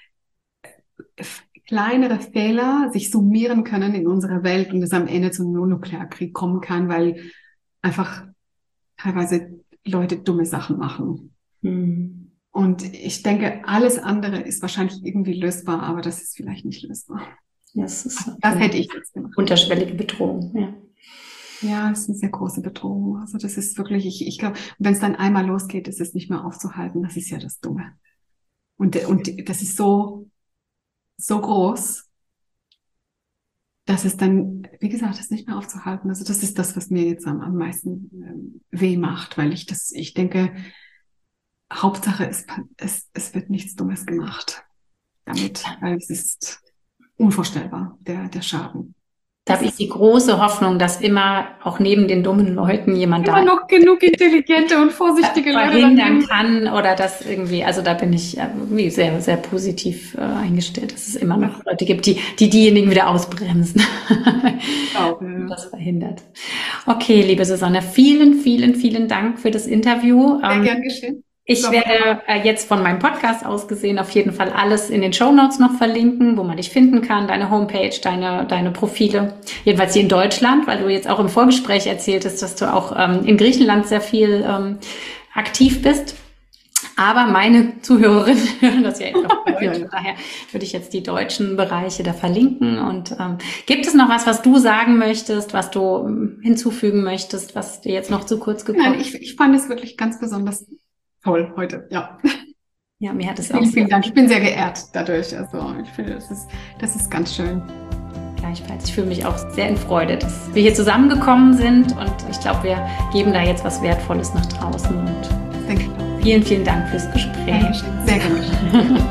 kleinere Fehler sich summieren können in unserer Welt und es am Ende zu einem Nuklearkrieg kommen kann, weil einfach teilweise Leute dumme Sachen machen. Mhm. Und ich denke, alles andere ist wahrscheinlich irgendwie lösbar, aber das ist vielleicht nicht lösbar. Das, ist also, das hätte ich jetzt gemacht. Unterschwellige Bedrohung, ja. Ja, das ist eine sehr große Bedrohung. Also das ist wirklich, ich, ich glaube, wenn es dann einmal losgeht, ist es nicht mehr aufzuhalten. Das ist ja das Dumme. Und, und das ist so, so groß, dass es dann, wie gesagt, das nicht mehr aufzuhalten. Also das ist das, was mir jetzt am, am meisten ähm, weh macht, weil ich das, ich denke, Hauptsache ist, es, es wird nichts Dummes gemacht damit, weil es ist unvorstellbar, der, der Schaden. Da habe ich die große Hoffnung, dass immer auch neben den dummen Leuten jemand immer da noch genug intelligente und vorsichtige Leute verhindern kann oder das irgendwie, also da bin ich irgendwie sehr, sehr positiv äh, eingestellt, dass es immer noch Leute gibt, die, die diejenigen wieder ausbremsen. Auch, ja. Das verhindert. Okay, liebe Susanne, vielen, vielen, vielen Dank für das Interview. Sehr gern geschehen. Ich werde äh, jetzt von meinem Podcast aus gesehen auf jeden Fall alles in den Shownotes noch verlinken, wo man dich finden kann, deine Homepage, deine deine Profile. Jedenfalls hier in Deutschland, weil du jetzt auch im Vorgespräch erzähltest, dass du auch ähm, in Griechenland sehr viel ähm, aktiv bist. Aber meine Zuhörerinnen hören das ja jetzt auf Deutsch. Ja, ja. Daher würde ich jetzt die deutschen Bereiche da verlinken. Und ähm, gibt es noch was, was du sagen möchtest, was du ähm, hinzufügen möchtest, was dir jetzt noch zu kurz gekommen ist? Nein, ich, ich fand es wirklich ganz besonders toll heute, ja. Ja, mir hat es vielen, auch vielen Dank. Ich bin sehr geehrt dadurch. Also ich finde, das ist, das ist ganz schön. Gleichfalls. Ich fühle mich auch sehr in Freude, dass wir hier zusammengekommen sind und ich glaube, wir geben da jetzt was Wertvolles nach draußen. Und denke ich auch. Vielen, vielen Dank fürs Gespräch. Sehr gerne.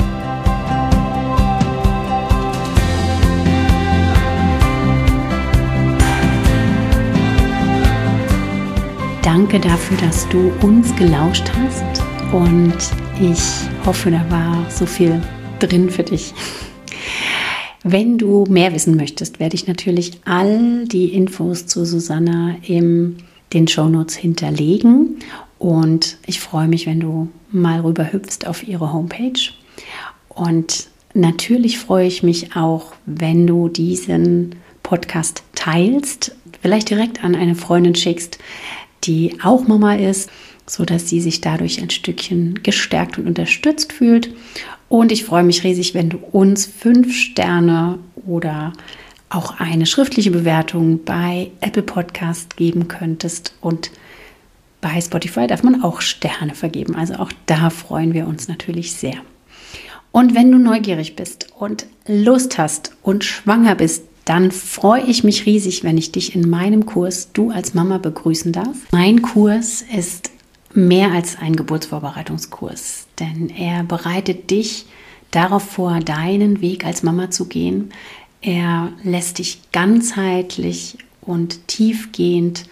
Danke dafür, dass du uns gelauscht hast und ich hoffe, da war so viel drin für dich. Wenn du mehr wissen möchtest, werde ich natürlich all die Infos zu Susanne in den Shownotes hinterlegen und ich freue mich, wenn du mal rüber hüpfst auf ihre Homepage und natürlich freue ich mich auch, wenn du diesen Podcast teilst, vielleicht direkt an eine Freundin schickst, die auch Mama ist, sodass sie sich dadurch ein Stückchen gestärkt und unterstützt fühlt. Und ich freue mich riesig, wenn du uns fünf Sterne oder auch eine schriftliche Bewertung bei Apple Podcast geben könntest. Und bei Spotify darf man auch Sterne vergeben. Also auch da freuen wir uns natürlich sehr. Und wenn du neugierig bist und Lust hast und schwanger bist, dann freue ich mich riesig, wenn ich dich in meinem Kurs Du als Mama begrüßen darf. Mein Kurs ist mehr als ein Geburtsvorbereitungskurs, denn er bereitet dich darauf vor, deinen Weg als Mama zu gehen. Er lässt dich ganzheitlich und tiefgehend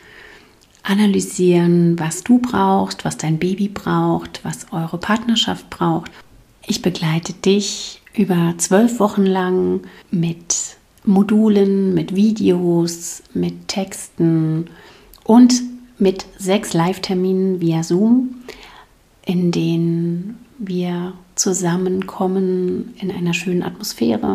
analysieren, was du brauchst, was dein Baby braucht, was eure Partnerschaft braucht. Ich begleite dich über zwölf Wochen lang mit Modulen, mit Videos, mit Texten und mit sechs Live-Terminen via Zoom, in denen wir zusammenkommen in einer schönen Atmosphäre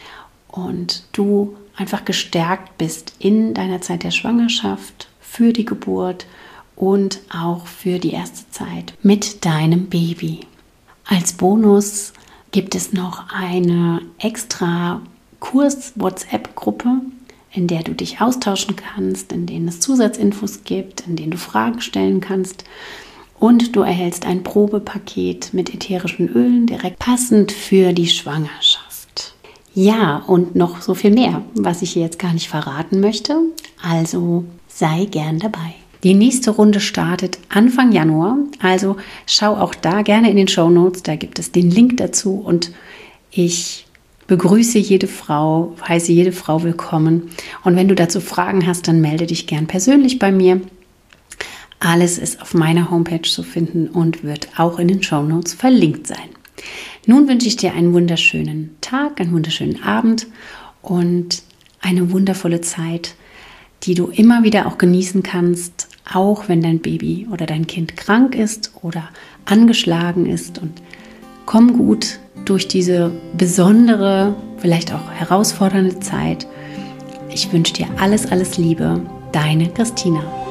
und du einfach gestärkt bist in deiner Zeit der Schwangerschaft, für die Geburt und auch für die erste Zeit mit deinem Baby. Als Bonus gibt es noch eine extra Kurs-WhatsApp-Gruppe, in der du dich austauschen kannst, in denen es Zusatzinfos gibt, in denen du Fragen stellen kannst und du erhältst ein Probepaket mit ätherischen Ölen direkt passend für die Schwangerschaft. Ja, und noch so viel mehr, was ich hier jetzt gar nicht verraten möchte, also sei gern dabei. Die nächste Runde startet Anfang Januar, also schau auch da gerne in den Shownotes, da gibt es den Link dazu und ich begrüße jede Frau, heiße jede Frau willkommen und wenn du dazu Fragen hast, dann melde dich gern persönlich bei mir. Alles ist auf meiner Homepage zu finden und wird auch in den Shownotes verlinkt sein. Nun wünsche ich dir einen wunderschönen Tag, einen wunderschönen Abend und eine wundervolle Zeit, die du immer wieder auch genießen kannst, auch wenn dein Baby oder dein Kind krank ist oder angeschlagen ist. Und komm gut durch diese besondere, vielleicht auch herausfordernde Zeit. Ich wünsche dir alles, alles Liebe. Deine Christina.